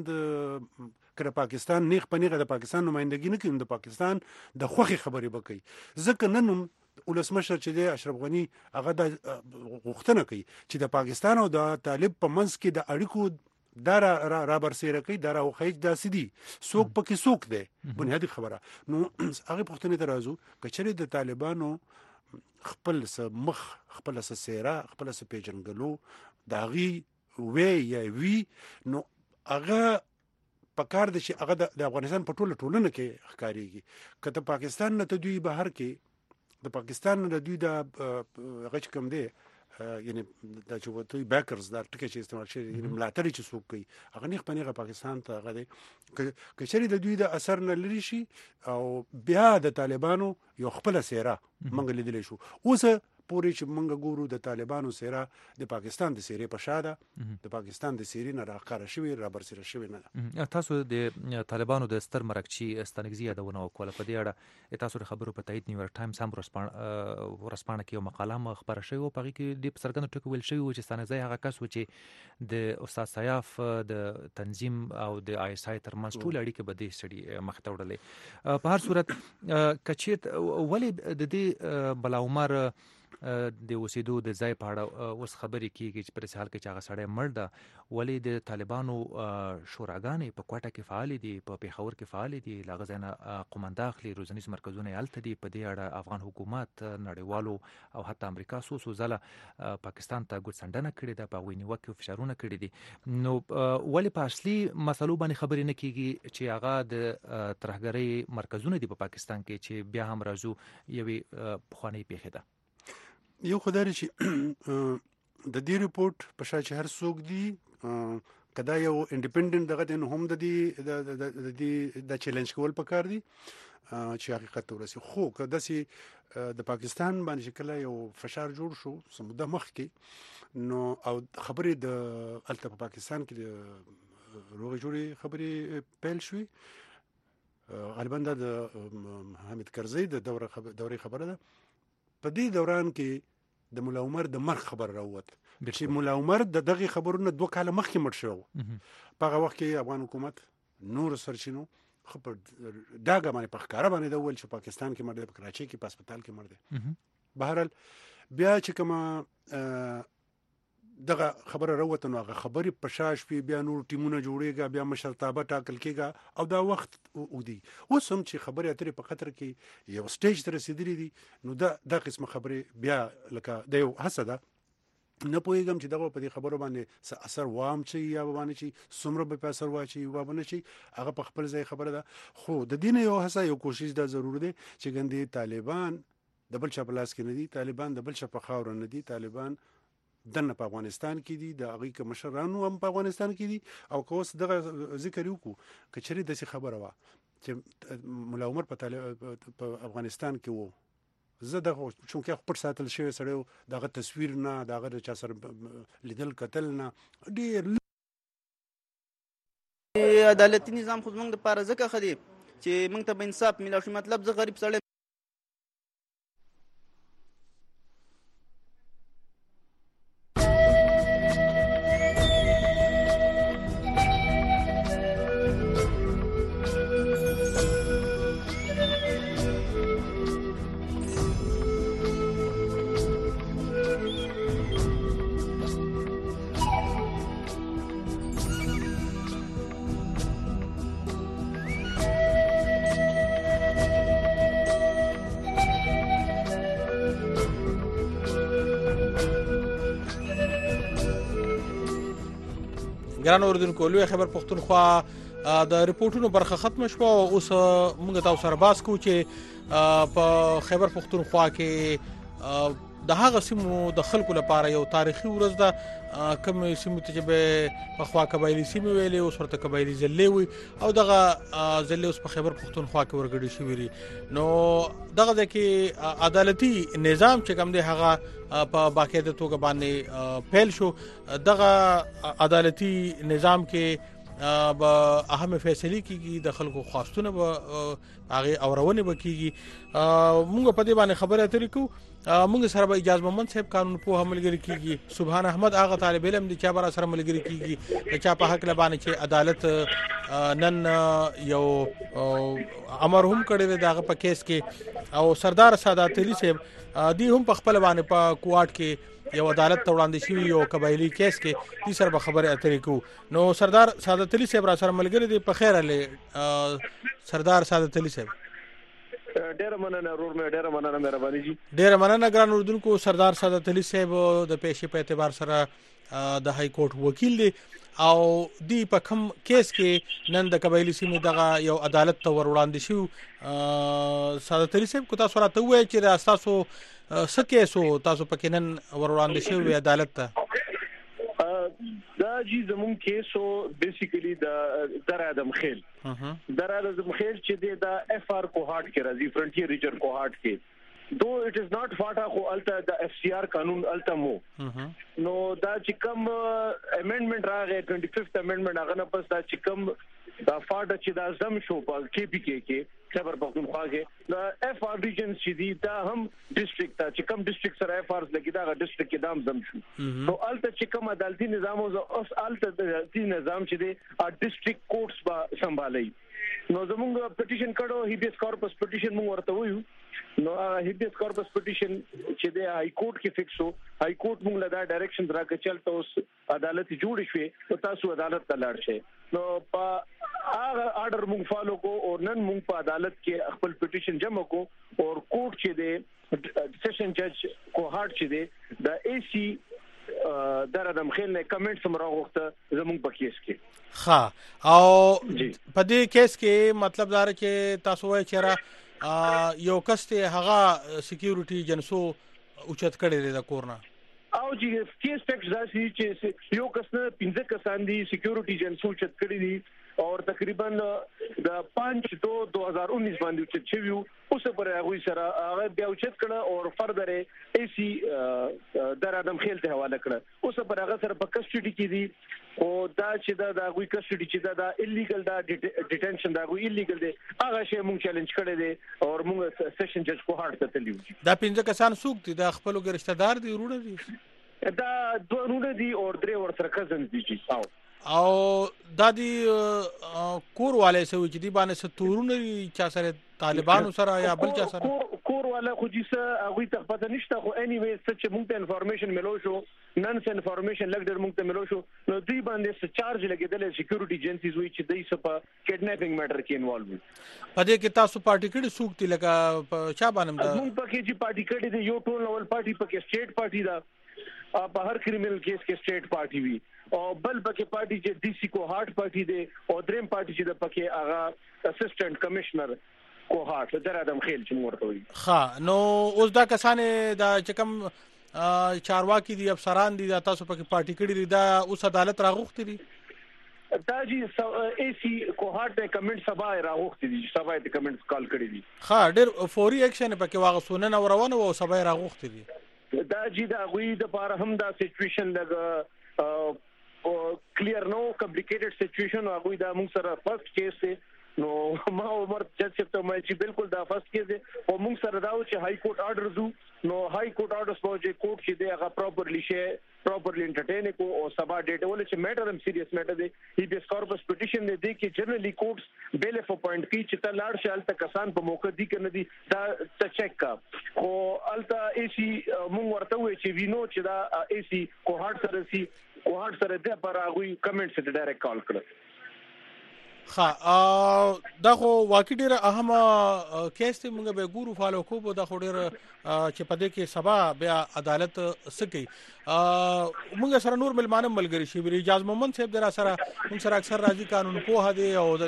که د پاکستان نیغ په نیغه د پاکستان نمایندګي نه کوي، د پاکستان د خوښې خبرې به کوي. ځکه نن هم ولسمشر چې دی اشرف غني هغه د غوښتنه کوي چې د پاکستان او د طالب په منځ کې د اړیکو دا را برسېره کوي، دا راوښیي داسې دي څوک پکې څوک دی. بنیادي خبره نو هغې پوښتنې ته راځو که چېرې د طالبانو خپل څه مخ، خپله څه څېره، خپله څه پېژنګلو د هغې وی یا وي، نو هغه پکار دی چې هغه د افغانستان په ټولنه کې ښکارېږي. که د پاکستان نه ته دوی بهر کې د پاکستان نه دوی د هغه چې کوم دی یعنی دا چې وته بیکرز دا ټکی چې استعمال شي یعنی ملاتړ چې څوک کوي هغه نه خپنیغه پاکستان ته هغه دی که چېرې د دوی د اثر نه لري شي او بیا د طالبانو یو خپل سیره منګ لیدلی شو. اوس پورې چې موږ ګورو د طالبانو سیره د پاکستان د سیرې په شاده د پاکستان د سیرې نه راښکاره شوې را برسېره شوې نه ده. تاسو د طالبانو د ستر مرکچي ستانکزي یادونه وکړه، په دې اړه تاسو د خبرو په تایید نیویارک ټایمز هم ورځپاڼه کې یو مقاله هم خپره شوې وه، په هغې کې د څرګندو ټکو ویل شوي وو چې ستانکزی هغه کس و چې د استاد سیاف د تنظیم او د آی اس آی ترمنځ ټولې اړیکې به دې سړي مخې ته وړلې. په هر صورت که چېرته ولې د دې بلا عمر د اوسېدو د ځای په اړه اوس خبرې کېږي چې په داسې حال کې چې هغه سړی مړ ده، ولې د طالبانو شوراګانې په کوټه کې فعالې دي، په پېښور کې فعالې دي، له هغه ځای نه قومنده اخلي، روزنیز مرکزونه یې هلته دي. په دې اړه افغان حکومت، نړیوالو او حتی امریکا څو ځله پاکستان ته ګوتڅنډنه کړې ده، په هغوی نیوکې او فشارونه کړي دي. نو ولې په اصلي مسلو باندې خبرې نه کېږي چې هغه د ترهګرۍ مرکزونه دي په پاکستان کې چې بیا هم راځو یوې پخوانۍ پیښې ده؟ یو خدای چې د دې ریپورت په شا چې هر څوک دی کدا یو انډیپندنت دغه د هم د دې د چیلنج کول پکار دي چې حقیقت ورسي. خو کدا سي د پاکستان باندې شکل یو فشار جوړ شو سموده مخ کې نو او خبرې د الته په پاکستان کې د روغ جوړي خبرې پیل شوې، غالبا د حامد کرزي د دورې خبره ده. په دې دوران کې د ملا عمر د مرګ خبر راووت چې ملا عمر د دغه خبرونه 2 کاله مخکې مړ شو. په هغه وخت کې افغان حکومت نور سرچینو خبر داګه باندې په ښکارا باندې د ول چې پاکستان کې مړ دی، په کراچۍ کې په هسپتال کې مړ دی. بهرحال بیا چې کومه دغه خبره راوته نو هغه خبرې په شاش بیا نور ټیمونه جوړېږي، بیا مشرتابه ټاکل کېږي او دا وخت ودی. اوس هم چې خبرې اترې په قطر کې یو سټیج ته رسېدلې دي نو دا قسمه خبرې بیا لکه د یو هڅه ده. نه پوهېږم چې دغه په دې خبرو باندې څه اثر وام چې یا باندې چې څومره به په اثر واچي و باندې چې هغه په خپل ځای خبره ده. خو د دې نه یو هڅه یو کوشش دا ضرور دی چې ګندې طالبان د بل چا په لاس کې نه دي، طالبان د بل چا په خاوره نه دي، طالبان دنه په افغانستان کې دي، د هغې که مشرانو هم په افغانستان کې دي. او که اوس دغه ذکر وکړو که چېرې داسې خبره وه چې ملا عمر په افغانستان کې و، زه دغه چونکې پټ ساتل شوی سړی و، دغه تصویر نه، دغه د چا سره لیدل کتل نه ډېر عدالتي نظام خو زموږ دپاره ځکه ښه دی چې موږ ته به انصاف میلاو شي. مطلب زه غریب سړی ګران اوردونکو لوی خبر پښتونخوا د ریپورتونو برخه ختم شو او اوس موږ تاسو سره باس کوو چې په خبر پښتونخوا کې د هغه سیمو د خلکو لپاره یو تاریخي ورځ ده کوم سیمو ته به په خوا قبایلی سیمه ویلې او سورته قبایلی زلې وي او دغه زلې اوس په خبر پښتونخوا کې ورګړي شوی نو دغه ځکه عدالتي نظام چې کوم دی هغه په باقاعده توګه باندې فعال شو دغه عدالتي نظام کې به اهم فیصله کیږي د خلکو خواستونه به هغه اورونه وکيږي موږ په دې باندې خبره اترې کو موږ سره به اجازه محمد صاحب قانون په عملګری کیږي سبحان احمد هغه طالب علم دي چې بار سره عملګری کیږي چې په حق لبانه چې عدالت نن یو امر هم کړی دغه په کیس کې او سردار سادات علي صاحب دی هم په خپل باندې په کوارټ کې یو عدالت ته وړاندې شوی یو قبایلی کیس کې دي سره به خبره اترې کو نو سردار سادات علي صاحب را سره ملګری دی په خیر علي سردار سادات علي صاحب ډېر مننه ورور مې ډېر مننه مهرباني جی ډېر مننه ګران اردوونکو سردار سادات علي صاحب د پیښې په اعتبار سره د های کورټ وکیل دی او دی په کوم کیس کې نن د قبایلی سیمې دغه یو عدالت ته ور وړاندې شو سادات علي صاحب کو تاسو راته وایي چې تاسو سکه سو تاسو پکې نن ور وړاندې شوی عدالت ته دا جی زمون کیسو بیسیکلی در ادم خیل چې دا اف ار کوهارت کې راځي فرنټیر ریجن کوهارت کې دو اٹ از ناٹ فاټا خو الته د اف سی آر قانون الته مو نو دا چې کوم امندمنت راغی 25th امندمنت هغه نه پس دا چې کوم دا فاټا چې دا زم شو په کې پی کې خبر پختونخوا کې دا اف آر ریجن چې دی دا هم ډیسټریکټ ته چې کوم ډیسټریکټ سره اف آر لګی دا ډیسټریکټ کې دام زم شو نو الته چې کوم عدالتي نظام او اوس الته د عدالتي نظام چې دی ډیسټریکټ کورټس با سمبالي نو زموږ پټیشن کړو هیبیس کارپس پټیشن موږ ورته وایو نو هیبیس کارپس پټیشن چې دی های کورټ کې فکس شو های کورټ موږ له دا ډایرکشن راکې چلته اوس عدالت جوړ شوی او تاسو عدالت ته لاړ شئ نو په هغه آرډر موږ فالو کو او نن موږ په عدالت کې خپل پټیشن جمع کو او کورټ چې دی سیشن جج کوهارت چې دی د ای سی در ادم خیل نه کمنټس هم راغوښته زموږ په کیس کې ها او په دې کیس کې مطلب دا چې تاسو وایي چې یو کس ته هغه سکیورټي جنسو اوچت کړی دی د کورنا او جی کیس ټیکس داسي چې یو کس نه 15 کسان دي سکیورټي جنسو اوچت کړی دي او تقریبا د 5/2/2019 باندې چې شویو اوس پر هغه سره هغه بیا اوچت کړه او فردر ای سی در ادم خیل ته حواله کړه اوس پر هغه سره په کسټډي کې دي او دا چې دا غوي کسټډي چې دا الیګل دا ډیټنشن دا غوي الیګل دی هغه شی مونږ چیلنج کړی دی او مونږ سیشن جج کوهارت ته تللیو دا 15 کسان څوک دي د خپل رشتہ دار دي ورونه دي دا دوه ورونه دي او درې ور سره کزن دي او دادی کور والے سوي چې دی باندې ستورونه چا سره طالبانو سره یا بل چا سره کور والا خو جسه هغه ته پته نشته خو اني وي چې موږ ته انفارمیشن ملو شو نن څه انفارمیشن لګ موږ ته ملو شو نو دوی باندې څه چارج لګیدل سکیورټي ایجنسیز وی چې دوی سپا کډناپینګ میټر کې انوالو په دې کې تاسو پارټي کړي سوکتي لګا چا باندې دا موږ پکې چې پارټي کړي دی یو ټول نوول پارټي پکې سټیټ پارټي دا په هر کریمینل کیس کې سټیټ پارټي وی او بل پکې پارټي چې ډي سی کوهارت پارټي دی او دریم پارټي چې د پکې هغه اسسټنټ کمشنر کوهارت در ادم خیل چې ورته وي ها نو اوس دا کسانه دا چې کوم چارواکي دي افسران دي تاسو پکې پارټي کړي دي دا اوس عدالت راغوښتي دي دا جی ای سی کوهارت کمنټ سبا راغوښتي دي سبا ته کمنټس کال کړي دي ها ډېر فوري اکشن پکې واغسونه نو روانه او سبا راغوښتي دي دا جی دا غوي د بار هم دا سچويشن لګ کلیر نو کمپلیکیټډ سچويشن او غوي دا موږ سره فرست کیس نو ما عمر جج ته مې چې بالکل دا فرست کیس دی او موږ سره دا چې های کورټ آرډر زو نو های کورټ آرډرز په چې کورټ چې دی هغه پراپرلی انټرټین کو او سبا ډیټ ول چې میټر هم سیریس میټر دی هیبیس کارپس پټیشن دی کې جنرالي کورټس بیل اف اپوینټ کی چې تا لاړ شال ته کسان په موقع دی کنه دی دا ته چیک کا او التا ای سی مونږ ورته وی چې وینو چې دا ای سی کوهارت سره د پر هغه کمنټس ته ډایرکټ کال کړ دا خو واقع ډیره اهمه کیس ته موږ به ګورو فالو کوو دا خو ډیره چې په دې کې سبا بیا عدالت سکی موږ سره نور ملمانه ملګری شي ویری اجازه محمد صاحب در سره موږ سره اکثر راځي قانون په هدي او د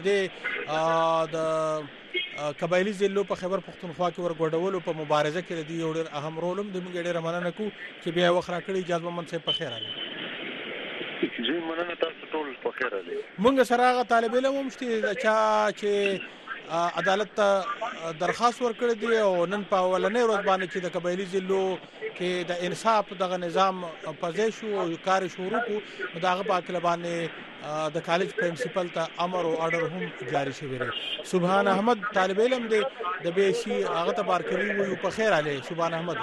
قبایلی ضلعو په خیبر پختونخوا کې ورګډولو په مبارزه کې دی یو ډیر اهم رولم د موږ ډیره مننه کو چې بیا وخت راکړي اجازه محمد صاحب په خیر راغلی جی مننه تاسو ټول په خیر راغلی موږ سره هغه طالب علم هم شته چې عدالت ته درخواست ورکړی دی او نن په ولنې ورځ باندې چې د قبایلی ضلعو کې د انصاف دغه نظام پځې شو او کار شروع کو دغه په اکل باندې د کالج پرنسپل ته امر او آرډر هم جاری شوی دی سبحان احمد طالب علم دی د بیشي هغه ته بارکلی وي په خیر علي سبحان احمد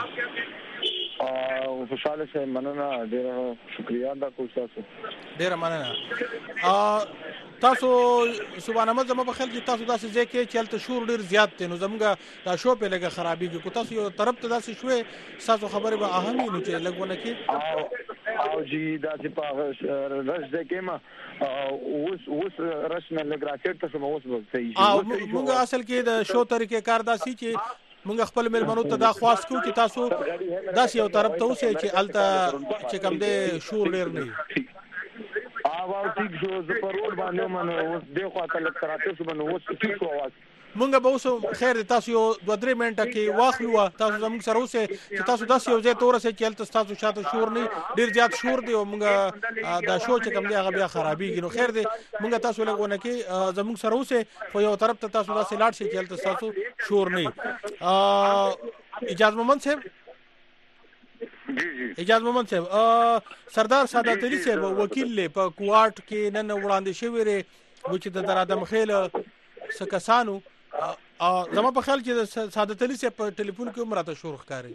خوشاله شه مننه ډیره شکریا دا کو تاسو ډیره مننه تاسو سبحان احمد زما په خیال کې تاسو داسې ځکه چې چلته شور ډیر زیات دي نو زموږه دا شو په لګه خرابېږي کو تاسو یو طرف ته داسې شوې تاسو خبره به اهمي نو چې لګونه کې او جی دا چې په رش ځکه ما اوس رسمه لګراکټ ته سم اوس صحیح موږ اصل کې د شو طریقې کار داسي چې موږ خپل ملمنو ته دا خواست کوو چې تاسو داسې یو طرف ته اوسئ چې الته چې کوم دې شور ډیر نه او ټیک شو زه په روډ باندې منو اوس د خوا ته لک تراته شو منو اوس ټیک واس مونږ به اوس خیر تاسو یو 2-3 منټه کې واخلو تاسو زموږ سره اوسه چې تاسو داسې یو ځای تور سه چې تاسو شاته شور نه ډیر زیات شور دی او مونږ دا شو چې کوم دی هغه بیا خرابېږي نو خیر دی مونږ تاسو لګونه کې زموږ سره اوسه خو یو طرف ته تاسو داسې لاړ شئ چې تاسو شور نه اجازه محمد صاحب اجازه محمد صاحب سردار سعادت علي صاحب وکیل له په کوارټ کې نن وړاندې شوی ری چې د درادم خېل سکسانو زما په خیال چې سعادت علي صاحب په ټلیفون کې مراته شور ښکاري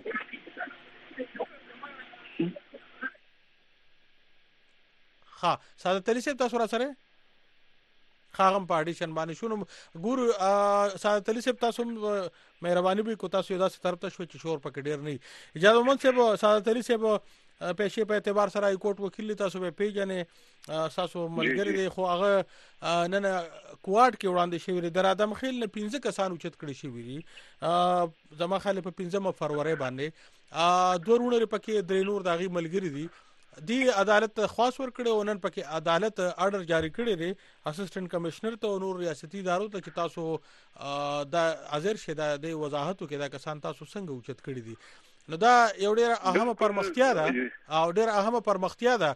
سعادت علي صاحب تاسو را سره خاغم پاډیشن باندې شنو ګور سعادت علي صاحب تاسو مهرباني به کو تاسو داسې طرف ته شو چې شور پکې ډیر نه اجازه مند صاحب سعادت علي صاحب پېښې په اعتبار سره ای کوټ وکیل تاسو به پیژنې تاسو ملګری دی خو هغه نن کوارټ کې وړاندې شوی در ادم خیل نه 15 کسانو چت کړی شوی دي زما خاله په 15 فروری باندې دوه ورونه پکې درې نور داغي ملګری دي دی عدالت خاص ور کړي او نن پکې عدالت آرډر جاری کړی دی اسسټنټ کمشنر ته نور ریاستي ادارو ته چې تاسو د حاضر شه د وضاحتو کې دا کسان تاسو څنګه اوچت کړی دي نو دا یو ډېر اهمه پرمختیا ده او ډېر اهمه پرمختیا ده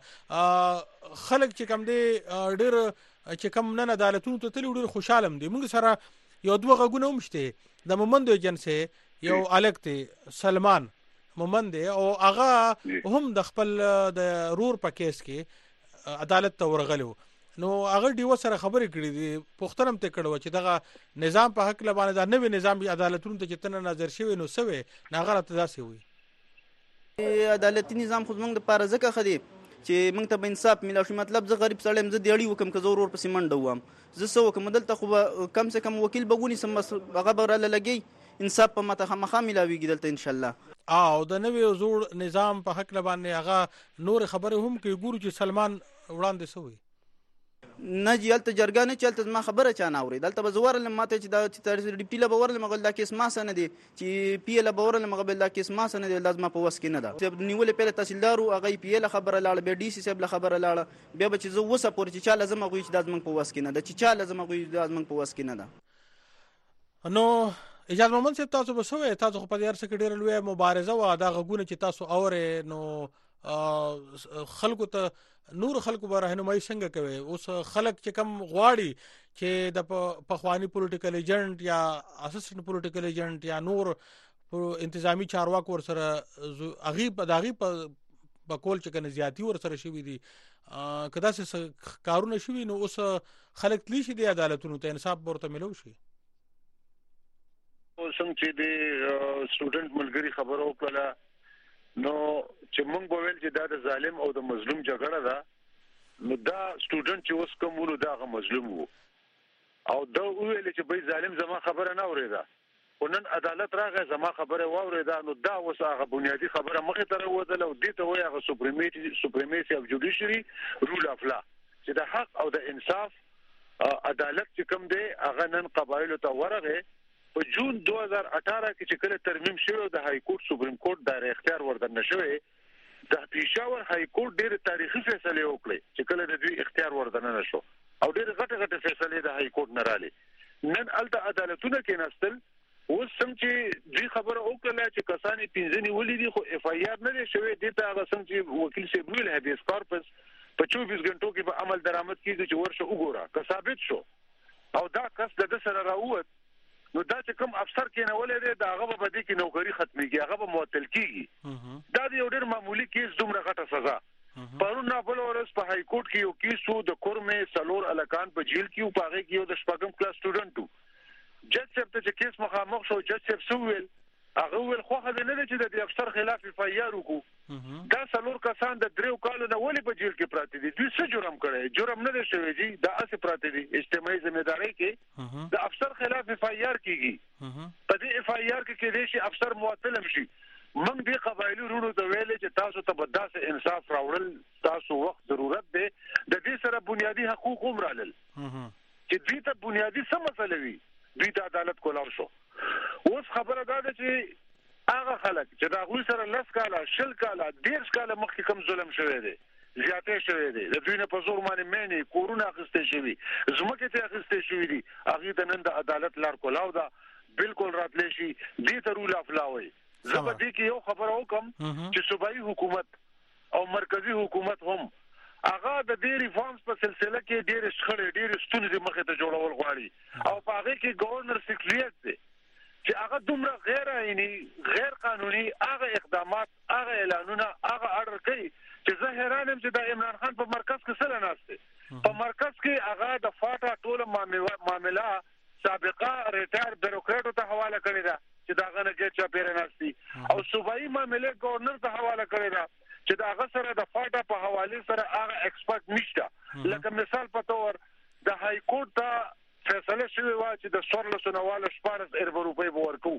خلک چې کم دي ډېر چې کم نن عدالتونو ته تل ډېر خوشاله دي موږ سره یو دوه غوونه ومشته د مومند ایجنسي یو الکته سلمان مومند او هغه هم د خپل د رور په کیس کې عدالت ته ورغلو نو هغه دیو سره خبرې کړې دي پښتنم ته کړو چې دغه نظام په حق لبانه دا نوې نظام عدالتونو ته چې تن نظر شوی نو سوي ناغره ته داسې وي عدالتي نظام خو موږ د پاره ځکه خدي چې موږ ته انصاف ملو شي مطلب زه غریب سړی مزه دیړی وکم که ضرور پسې منډه وم زه سو کوم دلته خو کم سے کم وکیل بګونی سم هغه براله لګي انصاف په مته خامخا ملاويږي دلته ان شاء الله او د نوې زوړ نظام په حق لبانه هغه نور خبره هم کوي ګورو چې سلمان وړاندې سوی نه جلته جرګانه چلته ما خبره چا نه اوري دلته بزور لماته چې دا ډیپټی له باور لمغل دا کیس ما سن دي چې پی له باور لمغل دا کیس ما سن دي لازم په وس کې نه ده نیول په تحصیلدار او هغه پی له خبره لاړ به ډي سي صاحب له خبره لاړ بیا به چې زه وسه پور چې چا لازم غوي چې لازم په وس کې نه ده چې چا لازم غوي لازم په وس کې نه ده نو اجازه محمد صاحب تاسو به سوې تاسو په دې ارسه کې ډېر لوی مبارزه و دا غوونه چې تاسو اورې نو خلکو ته نور خلکو به راهنمایي څنګه کوي اوس خلک چې کم غواړي چې د پخوانی پولیټیکل ایجنټ یا اسسټنټ پولیټیکل ایجنټ یا نور انتظامی چارواکو ور سره اغي په کول چې کنه زیاتی ور سره شوی دي کدا څه کارونه شوی نو اوس خلک تلی شي د عدالتونو ته انصاف ورته ملو شي څنګه چې د سټوډنټ ملګری خبرو کړه نو چې موږ وویل چې دا د ظالم او د مظلوم جګړه ده نو دا سټوډنټ چې اوس کوم ولو دا مظلوم وو او دا ویل چې به ظالم زما خبره نه اورېده ونن عدالت راغی زما خبره واورېده نو دا اوس هغه بنیادی خبره مخې ته راوځله او دې ته وایي هغه سوپریمیسي اف جوډیشري رول اف لا چې د حق او د انصاف عدالت چې کوم دی هغه نن قبایلو ته ورغه په جون 2018 کې چې کله ترمیم شوی د های کورټ سپریم کورټ د اختیار ورته نشوي د پېښور های کورټ ډېر تاریخي فیصله وکړي چې کله د دوی اختیار ورته نشو او ډېر غټه فیصله د های کورټ نه رالي نن الته عدالتونه کې نستل اوس سم چې دوی خبره وکړه چې کسانی 15 ولیدي خو اف آی آر نه شوی د تا هغه سم چې وکیل سی ویل هبیس کارپس په 24 غنټو کې په عمل درآمد کیږي چې ورشه وګوره که ثابت شو او دا کس د سره راووت نو دا چې کوم افسر کې نه ولې دا هغه په دې کې نوکری ختميږي هغه به معطل کیږي دا یو ډېر معمولی کیس دومره غټه سزا پرون نه بل ورس په های کورټ کې یو کیسو د کورمه سلور الکان په جیل کې او پاغه کې یو د شپږم کلاس سټوډنټ جج صاحب ته چې کیس مخامخ شو جج صاحب سوویل هغه ول خو خدای نه چې د افسر خلاف فایار وکړو دا سلور کسان د دریو کالو نه ولې په جیل کې پراته دي دوی څه جرم کړی جرم نه دی شوی جی دا اسه پراته دي اجتماعي ځمېداري کې د افسر خلاف فایار کیږي په دې فایار کې د شي افسر معطل شي موږ دې قبایلو رونو ته ویلې چې تاسو ته بداسه انصاف راوړل تاسو وخت ضرورت دی د دې سره بنیادی حقوق هم رالل چې دې ته بنیادی څه مسله وي دوی ته عدالت کولای شو اوس خبره دا ده چې هغه خلک چې دا غوي سره لس کاله شل کاله 10 کاله مخکې کوم ظلم شوی دی زیاتې شوی دی د دوی نه په زور باندې مېنی کورونه اخیستې شوی زمکه ته اخیستې شوی دي هغه د نن د عدالت لار کولاو دا بالکل راتلې شي دې ته رول افلاوي زبر دې کې یو خبره وکم چې صوبایي حکومت او مرکزی حکومت هم هغه د دې ریفارمز په سلسله کې ډېر شخړې ډېر ستونزې مخه ته جوړول غواړي او په هغه کې گورنر سیکریټ دی چې هغه دومره غیر عیني غیر قانوني هغه اقدامات هغه اعلانونه هغه اډر کوي چې زه حیران یم چې د عمران خان په مرکز کې څه ناشته په مرکز کې هغه د فاټا ټول معاملې سابقه ریټایر بیروکراټو ته حواله کړی دا چې دا غنه کې چا پیر ناشتي او صوبایي معاملې گورنر ته حواله کړی دا چې دا هغه سره د فاټا په حواله سره هغه ایکسپرت نشته لکه مثال په تور د های کورټ ته فیصله شوی و چې د 1400 نواله 14 روپۍ ورکو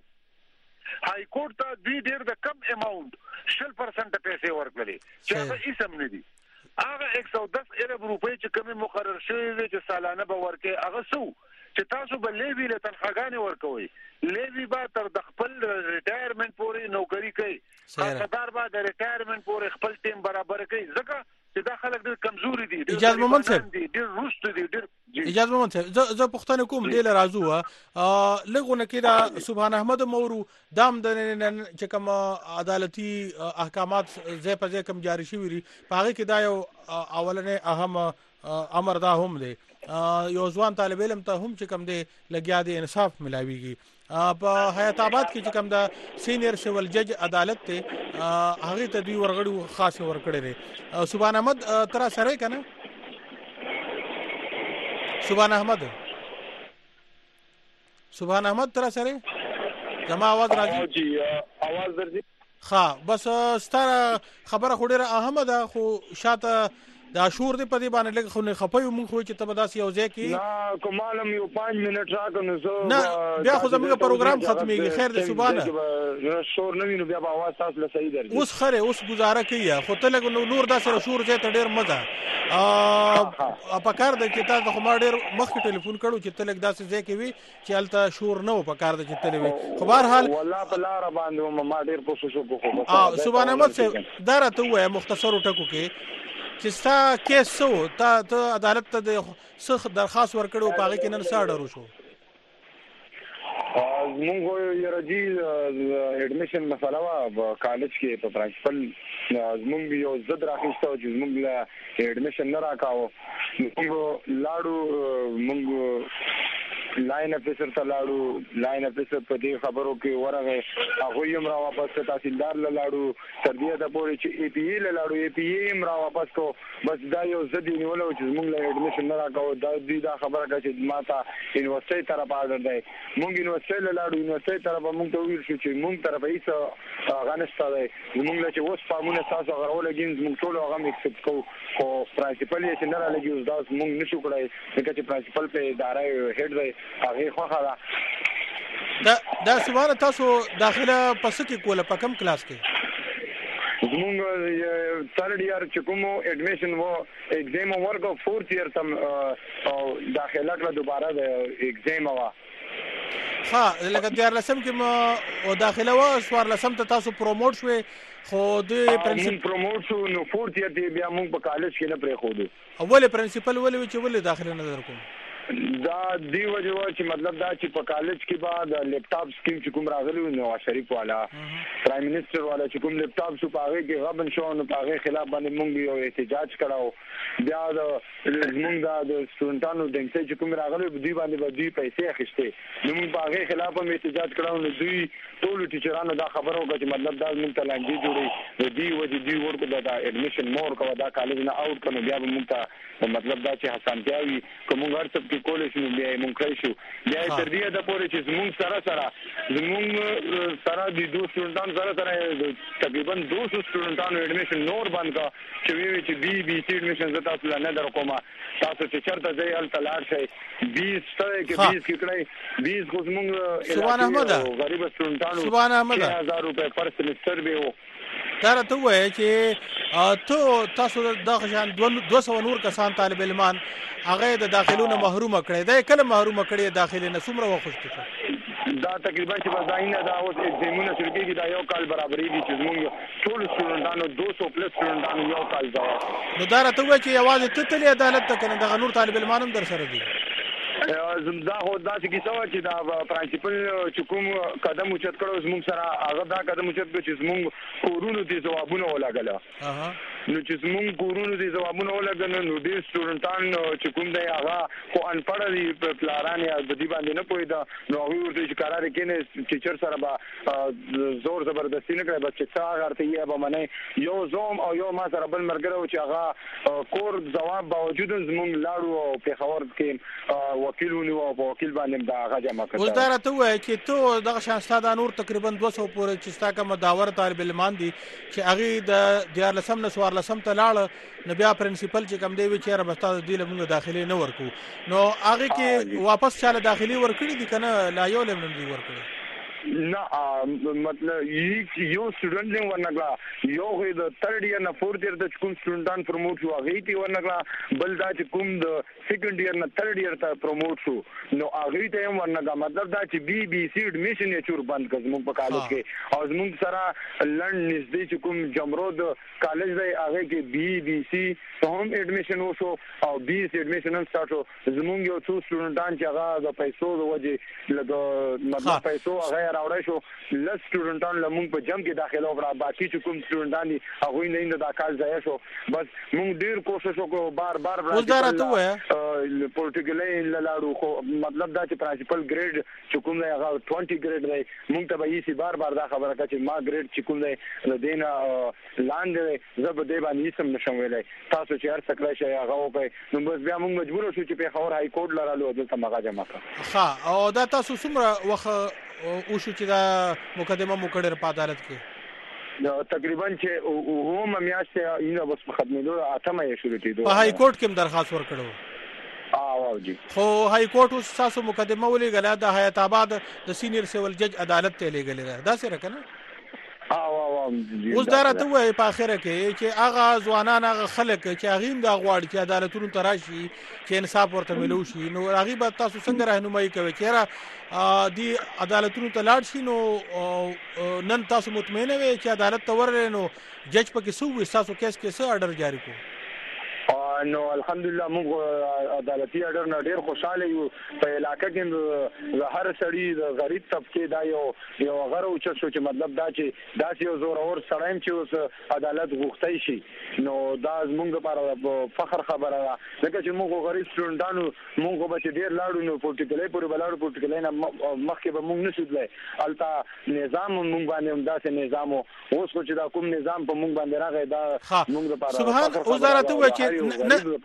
های کورټ ته دوی ډیر د کم اماونت 0% پیسې ورکړي چې هغه اسم نه دي هغه 110 روپۍ چې کوم مقرر شوی دی چې سالانه به ورکړي هغه سو چې تاسو به لیوی له تنخواګانې ورکوي لیوی به تر د خپل ریټایرمنټ پورې نوکری کوي خاصدار به د ریټایرمنټ پورې خپل ټیم برابر کوي ځکه چې دا خلک ډېر کمزوري دي اجازه مومن صاحب ډېر روست دي ډېر اجازه مومن صاحب زه پښتنه کوم دې لرازو لغونه کې دا سبحان احمد مورو دام د چې کوم عدالتي احکامات زې په زې کوم جاری شوی ری پاره کې دا یو اولنې اهم امر دا هم دی یو ځوان طالب علم ته هم چې کوم دی لګیا دی انصاف ملاويږي په حیات آباد کې چې کوم دا سینیئر سیول جج عدالت ته هغه ته دوی ورغړو خاص ورکړي دي سبحان احمد ترا سره کنه سبحان احمد ترا سره جما आवाज راځي جی आवाज درځي ها بس ستاره خبره خوري احمد خو شاته دا شور دی په دې باندې لږ خو نه خپایو مونږ خو چې تبداس یو ځای کې نه کومالم یو 5 منټ راکنه زه نه بیا خو زموږ پروګرام ختميږي خیر دې سبحانه شور نه وینو بیا आवाज تاسو له صحیح درځي اوس خره اوس گزاره کوي خو ته لږ نور دا سره شور ځای ته ډیر مزه په کار د چې تاسو خو ما ډیر مخکې ټلیفون کړو چې ته لږ داسې ځای کې وي چې الته شور نه و په کار د چې ته وي خو بهر حال والله په لار باندې ما ډیر کوشش وکړو سبحان احمد صاحب دا راته وای مختصر ټکو کې چې ستا کیس سو ته عدالت ته د څه درخواست ورکړو پاغه کې نن ساډرو شو موږ یو راځي اډمیشن مسله وا په کالج کې په پرنسپل موږ یو زد راخیستو چې موږ له اډمیشن نه راکاو موږ لاړو موږ لاین افیسر ته لاړو لاین افیسر په دې خبرو کې ورغه هغه یې مرا واپس تحصیلدار لاړو تر دې ته پورې چې ای پی ای لاړو ای پی ای مرا واپس کو بس دا یو زدي نیولو چې موږ له اډمیشن نه راکاو دا دې دا خبره کوي چې ماته یونیورسيټي طرف آرډر دی موږ یونیورسيټي لاړو یونیورسيټي طرف موږ ته ویل شو چې موږ طرف هیڅ غنښت دی موږ له چې اوس فارمونه تاسو غرول کېږي موږ ټول هغه ایکسپټ کوو خو پرنسپل یې چې نه را لګي اوس دا موږ نشو کړای چې پرنسپل په اداره هډ دی هغه خو خلا دا سوال تاسو داخله پس کې کوله په کم کلاس کې زمونږ ثرد ایئر چې کوم اډمیشن وو ایگزام ورکو فورث ایئر تم داخله کړه دوباره د ایگزام وا ها لکه دیار لسم کې مو داخله و سوار لسم ته تاسو پروموټ شوي خو د پرنسپل پروموټ شو نو فورث ایئر دی بیا موږ په کالج کې نه پرې خو دو اول پرنسپل ولې چې ولې داخله نه درکوم دا دی وجه چې مطلب دا چې په کالج کې بعد لیپټاپ سکیم چې کوم راغلی نو شریف والا پرایم منسٹر والا چې کوم لیپټاپ سو پاغه کې غبن شو نو پاغه خلاف باندې مونږ یو احتجاج کړو بیا د مونږ د سټوډنټانو د چې کوم راغلی دوی باندې دوی پیسې اخیسته نو مونږ پاغه خلاف هم احتجاج کړو نو دوی ټول ټیچرانو دا خبرو وکړه چې مطلب دا مونږ ته لانجې جوړي دوی وجه دوی ورکو دا اډمیشن مور کوي دا کالج نه اوټ کړو بیا مونږ ته مطلب دا چې حسانتیاوي کوم هر څه کې کولې شو بیا مونږ کړی شو بیا تر دې د پورې چې زمونږ سره د دوه سټوډنټانو سره تقریبا 200 سټوډنټانو اډمیشن نور باندې کا چې بي سي اډمیشن زتا تاسو نه در کومه تاسو چې چرته ځای ال تلار شي 20 سره کې 20 کې کړی 20 خو زمونږ سبحان احمد غریب سټوډنټانو سبحان احمد 1000 روپے پر سمستر به وو دا راته وایي چې تاسو د غشان 200 نور کسان طالب علمان هغه د داخلونو محروم کړي دا کله محروم کړي داخلي نه څومره وخت دا تقریبا چې بزاینه دا اوس ایگزامونه شروع کیږي دا یو کال برابرې دي چې موږ ټول سټوډنټانو 200 پلس سټوډنټانو یو کال دا نو دا راته وایي چې یوازې ته تل عدالت ته کنه د نور طالب علمان هم در سره دي زمدا خو دا چې چې دا پرنسپل چې کوم قدم اوچت کړو زموږ سره هغه دا قدم اوچت کړ چې زموږ کورونو دي ځوابونه ولاګله نو چې زموږ کورونو دي ځوابونه ولاګل نو ډېر سټوډنټان چې کوم دی هغه خو انپړ دي پلاران یا د دې باندې نه پوهیدا نو هغه ورته چې قرار کېنه ټیچر سره به زور زبردستی نه کوي بس چې څنګه ورته یې به منه یو زوم او یو ما سره بل مرګره چې هغه کور جواب باوجود زموږ لاړو او په خبر کې وکیلونه او وکیل باندې دا هغه جمع کړل اوس دا راته وایي چې ته دغه شانستا د نور تقریبا 200 پورې چې ستا کوم داور طالب علمان دي چې هغه د دیار لسم نه سوار لسم ته لاړ نو بیا پرنسپل چې کوم دی وی چې را بستا د دې لمونږ داخلي نه ورکو نو هغه کې واپس چاله داخلي ورکړي دي کنه لا یو لمن دي ورکړي نه مطلب یو سټوډنټ نه ورنګلا یو د ثرد ایئر نه فورث ایئر د کوم سټوډنټان پروموټ شو هغه تی ورنګلا بل دا چې کوم د سیکنډ ایئر نه ثرد ایئر ته پروموټ شو نو هغه ته هم ورنګلا مطلب دا چې بي سي اډمیشن یې چور بند کړ زموږ په کالج کې او زموږ سره لند نږدې چې کوم جمرود کالج دی هغه کې بي سي هم اډمیشن وشو او بي سي اډمیشن هم سٹارټ شو زموږ یو څو سټوډنټان چې هغه د پیسو د وجه لګ مطلب پیسو هغه راوړی شو لس سټوډنټان لمون په جم کې داخله وکړه باقي چې کوم سټوډنټان دي هغه نه د کال ځای شو بس موږ ډیر کوشش وکړو بار وزارت وایي پورټګلې لاړو خو مطلب دا چې پرنسپل ګریډ چې کوم دی هغه 20 ګریډ دی موږ ته به یې بار دا خبره کوي چې ما ګریډ چې کوم دی د دینه لاندې زب دی باندې سم نشم ویلای تاسو چې هر څه کړی شي هغه وکړي نو بس بیا موږ مجبور شو چې په خبر هاي کورټ لرالو دلته مغا جمع کړ ها او دا تاسو څومره وخت او شو چې دا مقدمه مقرر په عدالت کې تقریبا چې هم میاشته اینه بس په ختمېدو اتمه یې شروع کېدو په هاي کورټ کې درخواست ورکړو او جی خو هاي کورټ اوس تاسو مقدمه ولېګله د حیات آباد د سینیئر سیول جج عدالت ته لېګلې دا سره کنه اوس دا راته وایي په اخره کې چې هغه ځوانان هغه خلک چې هغه د غواړي چې عدالتونو ته راشي چې انصاف ورته ملو شي نو هغه به تاسو څنګه راهنمایي کوي چې دی عدالتونو ته لاړ شي نو نن تاسو مطمئن وي چې عدالت ته ورغلې نو جج پکې سو تاسو کیس کې څه آرډر جاری کو نو الحمدلله موږ عدالتي اډر نه ډیر خوشاله یو په علاقې کې هر سړی د غریب طبقه دا یو غره او چې چې مطلب دا چې دا یو زور اور سړایم چې اوس عدالت غوښتای شي نو دا موږ لپاره فخر خبره ده ځکه چې موږ غریب سټوډنټانو موږ به ډیر لاړو نو پورټګلې پورې بلاړو پورټګلې نه مخکې به موږ نشو تلای البته نظام موږ باندې داسې نظام اوس خو چې دا کوم نظام په موږ باندې راغی دا موږ لپاره سبحان وزارت وکړي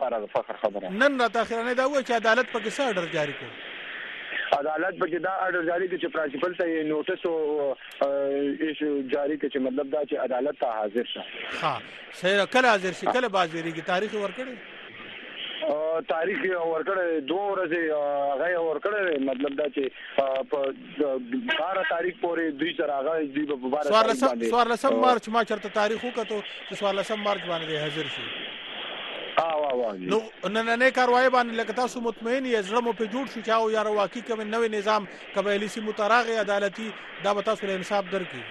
نن را تاخیرانه دا و چې عدالت پکې څه آرډر جاری کړ عدالت پکې دا آرډر جاری کړ چې پرنسپل ته نوټس او ایشو جاری کړ چې مطلب دا چې عدالت ته حاضر شه ها سره کله حاضر شي کله بازیری کی تاریخ ورکړي تاریخ ورکړه 2 ورځې هغه ورکړه مطلب دا چې په 12 تاریخ پورې دوی سره هغه دی په 12 تاریخ باندې 14 مارچ ما چرته تاریخ وکړو چې 14 مارچ باندې حاضر شي. نو نن کاروای باندې لکه تاسو مطمئن یې زړه مو په جوړ شو چې او یار واقعي کوم نوې نظام قبایلی سیمو تراغي عدالتي دا به تاسو له انصاف درکې.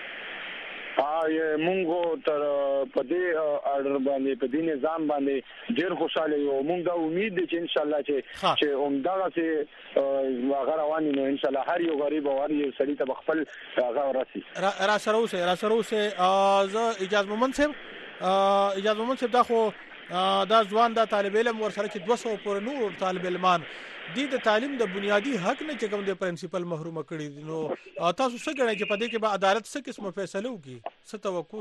مونږ تر په دې آرډر باندې په دې نظام باندې ډېر خوشاله یو. مونږ دا امید دي چې ان شاء الله چې همدغه چې هغه رواني نو ان شاء الله هر یو غریب او هر یو سړی ته خپل هغه ورسي. را سره اوسه زه اجازه مومن صاحب دا خو دا ځوان دا طالب علم ورسره چې 200 پر نور طالب علمان دي د تعلیم د بنیادی حق نه چې کوم د پرنسپل محروم کړي دي. نو تاسو څه غواړئ چې په دې کې به عدالت څه قسمه فیصله وکړي؟ څه توقع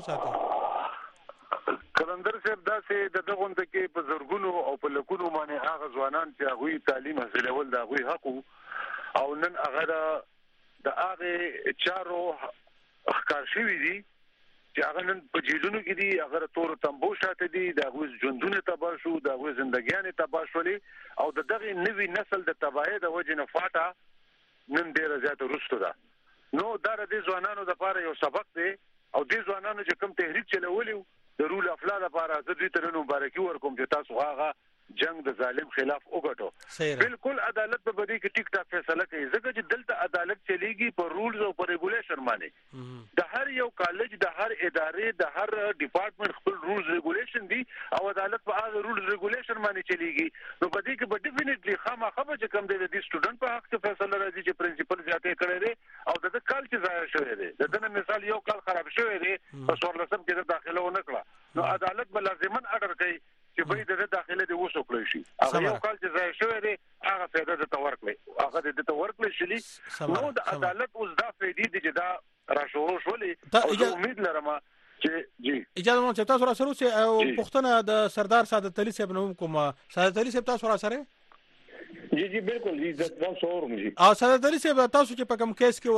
ساتي؟ کلندر صاحب دا چې د دغه ځکه کې په زرګونو او په لکونو باندې هغه ځوانان چې هغه تعلیم حاصلول دا هغه حق او نن هغه د هغه چارو ښکار شوی دي چې هغه نن په جیلونو کې دي، هغه تور تنبو شاته دي، د هغه ژوندونه تباہ شو، د هغه ژوندګیانې تباہ شولې او د دغه نوی نسل د تباہي د وجې نه فاټه نن ډیره زیاته رسټو ده. نو دا د ځوانانو لپاره یو سبق دی او د ځوانانو چې کوم تحریک چلولي د رول اف لا لپاره د دې ترنو مبارکي ورکوم چې تاسو هغه جنگ د ظالم خلاف وګټو. بالکل عدالت په بدی کې ټیک ټاک فیصله کوي ځکه چې دلته عدالت چلیږي په رولز او په ریګولیشن باندې. د هر یو کالج د هر ادارې د هر ډپارټمنټ خپل رولز ریګولیشن دي او عدالت په هغه رولز ریګولیشن باندې چلیږي. نو په دې کې به ډیفینټلی خامخا چې کوم دی د سټوډنټ په حق څخه فیصله راځي چې پرنسپل ځاتې کړی دی او د کال چې ضایع شوی دی. دغه مثال یو کال خراب شوی دی په 14 کې داخله ونه کړه نو عدالت به لازمن اډر کوي چې به د داخله دی وسو کړی شي. هغه یو کال چې ځای شوی دی هغه فائدہ د تور کړی هغه د تور کړی شلی نو د عدالت اوس دا فائدې دي چې دا را شروع شولې او زه امید لرم چې جی اجازه مو چې تاسو را سره او پښتنه د سردار سعادت علي صاحب نوم کوم سعادت علي صاحب تاسو را سره جی بالکل جی تاسو اورم جی او سعادت علي صاحب تاسو چې په کوم کیس کې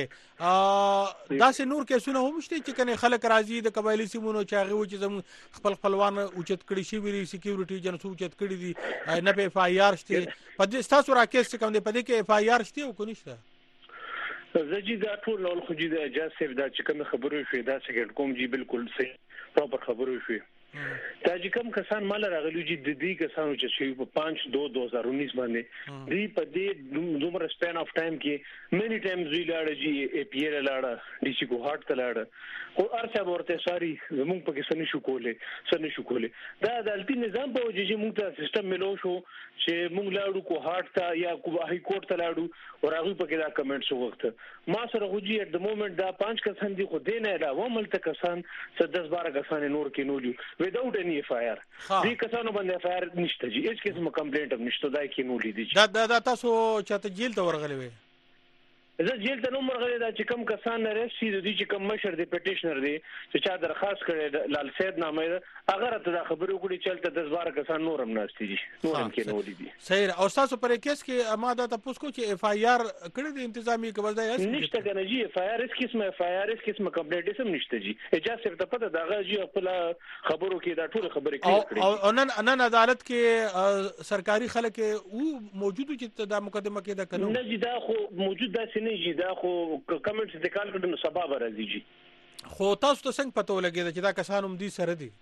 ورغلی دا سه نور کیسونه هم شته چې کنه خلک راضي د قبایلی سیمونو چې هغه و چې زمو خپل خپلوان اوچت کړي شي ویری سکیورټي جنسو اوچت کړي دي نه په اف آی آر شته په دې تاسو را کیس کوم دی په دې کې اف آی آر شته او کو نشته؟ زجی دا ټول نو خو جی د اجازه صاحب دا چې کوم خبرو شوې دا څنګه کوم جی بالکل صحیح پراپر خبرو شوې دا چې کوم کسان مال راغلي چې د دې کسانو چې شوی په 5/2/2019 باندې دی په دې دومره سپین اف ټایم کې مینی ټایمز وی لاړ جی ای پی ال لاړ ډي سی کو هارت لاړ او ارڅه ورته ساري زموږ په کې سن شو کولې دا عدالتي نظام په وجه چې موږ ته سیستم ملو شو چې موږ لاړو کو هارت ته یا کو هاي کورټ ته لاړو او هغه په کې دا کمنټ شو وخت ما سره غوږی اټ د مومنت دا 5 کسان دي خو دې نه علاوه ملته کسان 10-12 کسان نور کې نو without any FIR دې کسانو باندې FIR نشته جی هیڅ قسم کمپلینټ هم نشته دا کې نو لیدي دا تاسو چاته جیل ته ورغلي وي زه جیل ته نو مرغلي دا چې کوم کسان رسي د دې چې کوم مشر دی پټیشنر دی چې چا درخواست کړي لال سید نامه هغه راته دا خبرو کړي چې تل 10-12 کسان نورم ناشتي دي نورم کې نو لیدي صحیح او تاسو پر کیس کې ما دا تاسو کو چې اف آی آر کړی د انتظامی کول دا نشته کنه جی اف آی آر اس قسمه اف آی آر اس قسمه کمپلیټ سم نشته جی اجازه ته پته دا غږی خپل خبرو کې دا ټول خبرې کړې او نن عدالت کې سرکاري خلک او موجود چې دا مقدمه کې دا قانون نه جی دا خو موجود دا نه جی دا خو کمنټس د کال کډنو سبب راځي جی خو تاسو ته څنګه پته ولګی چې دا کسان هم دي سره دي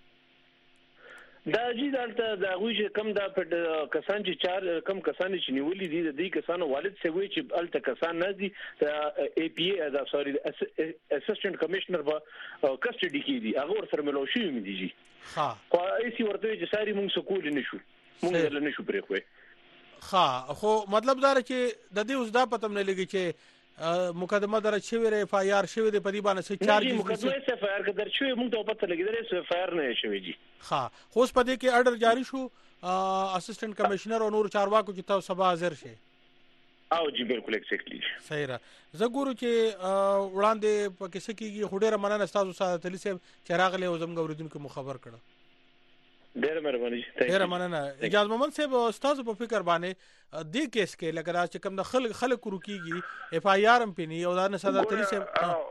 دا جی دلته دا غوښه کم دا کسان چې چار کم کسان چې نیولې دي د دې کسانو والد څه وی چې الته کسان نه دي اي پی اي دا سوري اسسټنټ کمشنر په کسټډي کې دي هغه ور سره ملو شي مې دي جی ها خو ايسي ورته چې ساري موږ سکول نشو موږ نه شو پرې خوې ها خو مطلب دا چې د دې اوس دا پته نه لګي چې مقدمه درج شوی ری اف آی آر شوی د پدی باندې څه چارج دي مقدمه اف آی آر کې درج شوی موږ ته پته لګیدل چې اف آی آر نه شوی جی ها خو اوس پدې کې اډر جاری شو اسسټنټ کمشنر او نور چارواکو چې تاسو سبا حاضر شي او جی بالکل ایگزیکټلی صحیح را زه ګورو چې وړاندې په کیسه کې غوډه مننه تاسو سره تلی صاحب چراغ له زموږ اوریدونکو مخبر کړه ډېر مهرباني ډېر مننه اجازه محمد صاحب استاد په فکر باندې دې کیس کې لکه دا چې کوم د خلک ورکیږي اف آی آر ام پینی او دا نه صدر تلی صاحب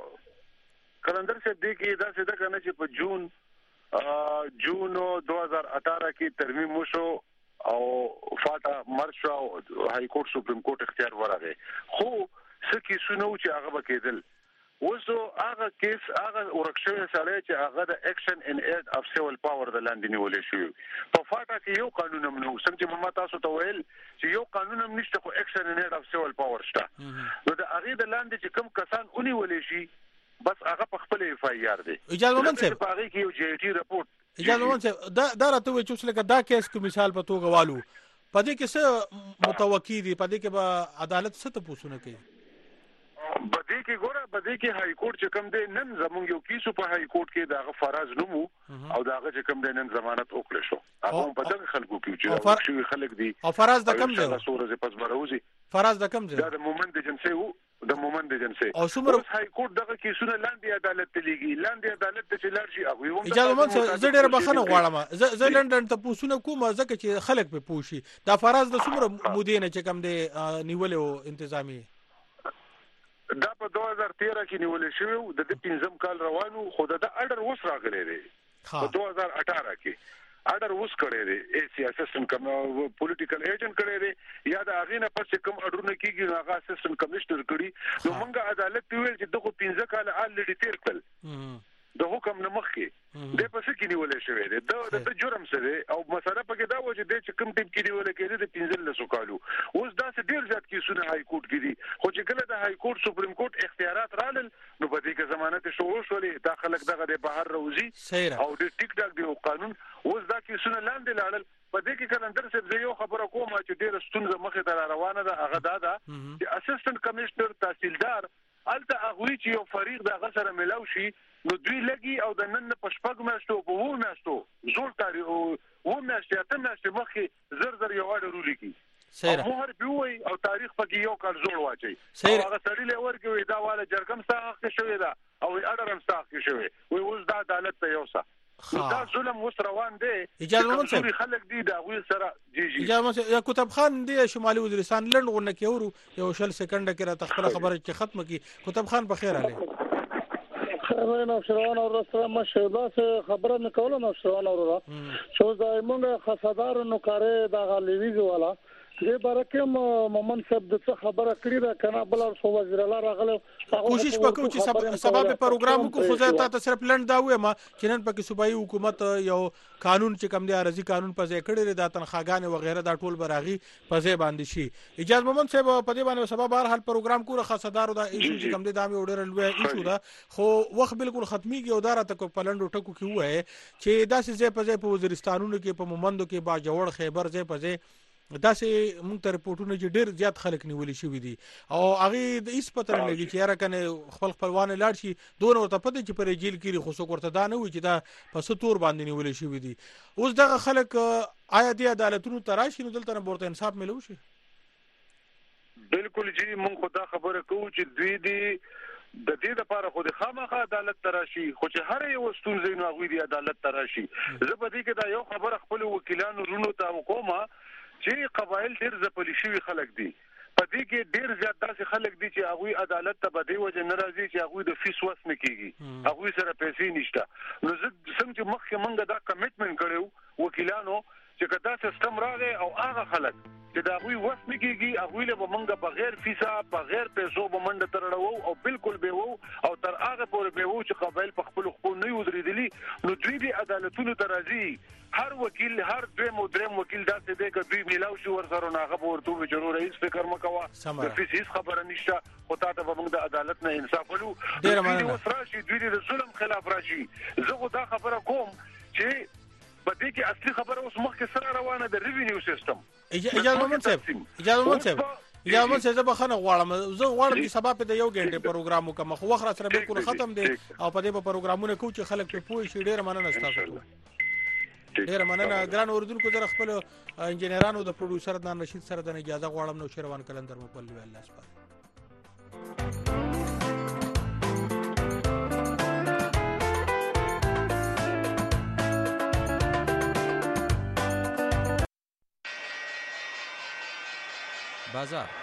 کلندر صاحب دې کې دا څه ده کنه چې په جون 2018 کې ترمیم وشو او فاټا مرشا هاي کورټ سپریم کورټ اختیار ورغی خو سکی سونو چې هغه وکیدل وسو هغه کیس هغه ورکشوي سره چې هغه د اکشن ان ایډ اف سیول پاور د لاندې نیولې شو په فاټا کې یو قانون هم نو څنګه چې محمد تاسو ته ویل چې یو قانون هم نشته خو اکشن ان ایډ اف سیول پاور شته نو د هغه د لاندې چې کم کسان اونې ولې شي بس هغه په خپل اف ای آر دی اجازه ومن صاحب په هغه کې یو جی ټی رپورت اجازه ومن صاحب دا راته وی چې لکه دا کیس کو مثال په توګه والو پدې کې څه متوقع دي پدې کې به عدالت څه ته پوښتنه کوي بده کې ګوره بده کې هاي کورټ چې کوم دی نن زمونږ یو کیسو په هاي کورټ کې دا فراز نومو او داغه چې کوم دی نن ضمانت وکړل شو هغه په دغه خلکو کې چې شوی خلک دي او فراز د کم دی سورزه پس بروزي فراز د کم دی دا د مومنت جنسي وو د مومنت جنسي او څومره هاي کورټ دغه کیسونه لاندې عدالت ته لګي لاندې عدالت ته چې لار شي هغه اجازه مونږ زه ډېر بخنه غواړم زه لندن ته پوښتنه کوم ځکه چې خلک په پوښي دا فراز د څومره مودې نه چې کم دی نیولې او انتظامی دا په 2013 کې نیول شوی د 15 کال روانو خو د اډر وس راغلی دی په 2018 کې اډر وس کړی دی ای سی اسسټنټ پولیټیکل ایجنټ کړی دی یا د اغینه پس کوم اډرونه کیږي هغه اسسټنټ کمشنر کړی نو موږ عدالت ویل چې دغه 15 کال الریډي تیر کړل د حکم نه مخکې د پسې کې نیول شوی دی د جرم سره او مسله پکې دا و چې د کوم ټیم کې نیول کېږي د 15 کالو اوس دا څه ډیر زیات کیسونه هاي کورټ کې دي خو چې کله د هاي کورټ سپریم کورټ اختیارات رالل نو په دې کې ضمانت شروع شولې دا خلک دغه د بهر روزي او د ټیک ټاک دی قانون اوس دا کیسونه لاندې لاړل په دې کې کلندر صاحب یو خبره کوم چې ډیر ستونزه مخه ته روانه ده هغه دا چې اسسټنټ کمشنر تحصیلدار الته هغه چې یو فریق د هغه سره ملاو شي نو دوی لګي او د نن په شپږ میاشتو په وو میاشتو زول تاریخ وو میاشتې ته میاشتې مخکې زر یو اډر ولیکي سره مهر بيوي او تاریخ پکې یو کال زول واچي هغه سړی له ورګوي دا والا جرګم ساخته شوی دا او اډر هم ساخته شوی وي اوس دا عدالت ته یوسه دا ظلم وس روان دی اجازه مون صاحب خلک دي دا غوي سره جی اجازه یا کتاب خان دی شمالي وزیرستان لند غونه کې ورو یو شل سکند کې را تخپل خبره چې ختم کی کتاب خان په خیر علي خبرونه شروع او رسره مشه خبره نکوله نو شروع او را شو زایمونږ خصدار نو کارې دا غلیوی والا دې برکه مومن صاحب د څه خبره کړې ده کنه بل او وزیر الله راغله کوشش وکړو چې سبب پروګرام کو خو زه ته صرف لند دا وایم چې نن پکې صوبایي حکومت یو قانون چې کوم دی ارزي قانون په ځای کړی دا تنخواګانې و غیره دا ټول براغي په ځای باندې شي اجازه مومن صاحب په دې باندې سبب هر حال پروګرام کو خاصدارو دا ایشو چې کوم دی دا مې وړل لوي ایشو دا خو وخت بالکل ختميږي او دا راته کو پلندو ټکو کې وای چې دا ځای په ځای په وزیرستانونو کې په مومندو کې با جوړ خیبر ځای په ځای دا سه مونږ ته رپورټونه چې ډېر زیات خلک نیولې شوی دي او هغه د هیڅ پته نه لګي چې یاره کنه خپلوان لاړ شي دوه ورته پته چې پر جیل کې خو څوک ورته دا نه وي چې دا په ستور باندې نیولې شوی دي اوس دغه خلک آیا د عدالتونو تراشي نو دلته ورته انصاف ملو شي بالکل جی مونږ خدا خبره کوو چې دوی دي د دې لپاره خو د خامخا عدالت تراشي خو چې هر یو ستونزې نو غوي دی عدالت تراشي زه په دې کې دا یو خبره خپل وکیلانو رونو ته کومه چې قبایل ډیر ځپلي شوی خلک دي په دې کې ډیر زیات داسې خلک دي چې هغه عدالت ته بده وجه ناراضي چې هغه د فیس وس نه کیږي هغه سره پیسې نشته نو زه څنګه مخکې مونږ دا کمټمنټ کړو وکیلانو چې کدا سیستم راغی او هغه خلک چې دا غوي وس نه کیږي هغه له مونږ بغیر فیسا بغیر پیسو بمنډ ترړو او بالکل به وو او تر هغه پورې به وو چې قبایل په خپل نه ودرېدلی نو دوی دي عدالتونو ترازی هر وکیل هر دریم وکیل داسې دی چې دوی ملاو شو ورسره ناغه ورته ضرور رئیس فکر مکوا د فیس خبره نشته خو تاسو به موږ د عدالت نه انصاف ولو ډیر مننه راشي دوی د ظلم خلاف راشي زه دا خبره کوم چې په دې کې اصلي خبره اوس مخکې سره روانه د ریوینیو سیستم اجازه مومن صاحب یا مون څه زه بخنه غواړم زه غواړم چې سبا په یو غنټه پروګرام وکم خو وخت سره بالکل ختم دی او په دې پروګرامونه کو چې خلک په پوه شي ډیر مننه تاسو ډیر مننه ګران اوردونکو در خپل انجنیرانو د پروډوسر د رشید سره د اجازه غواړم نو شروان کلندر مپل وی الله سپارښت بازار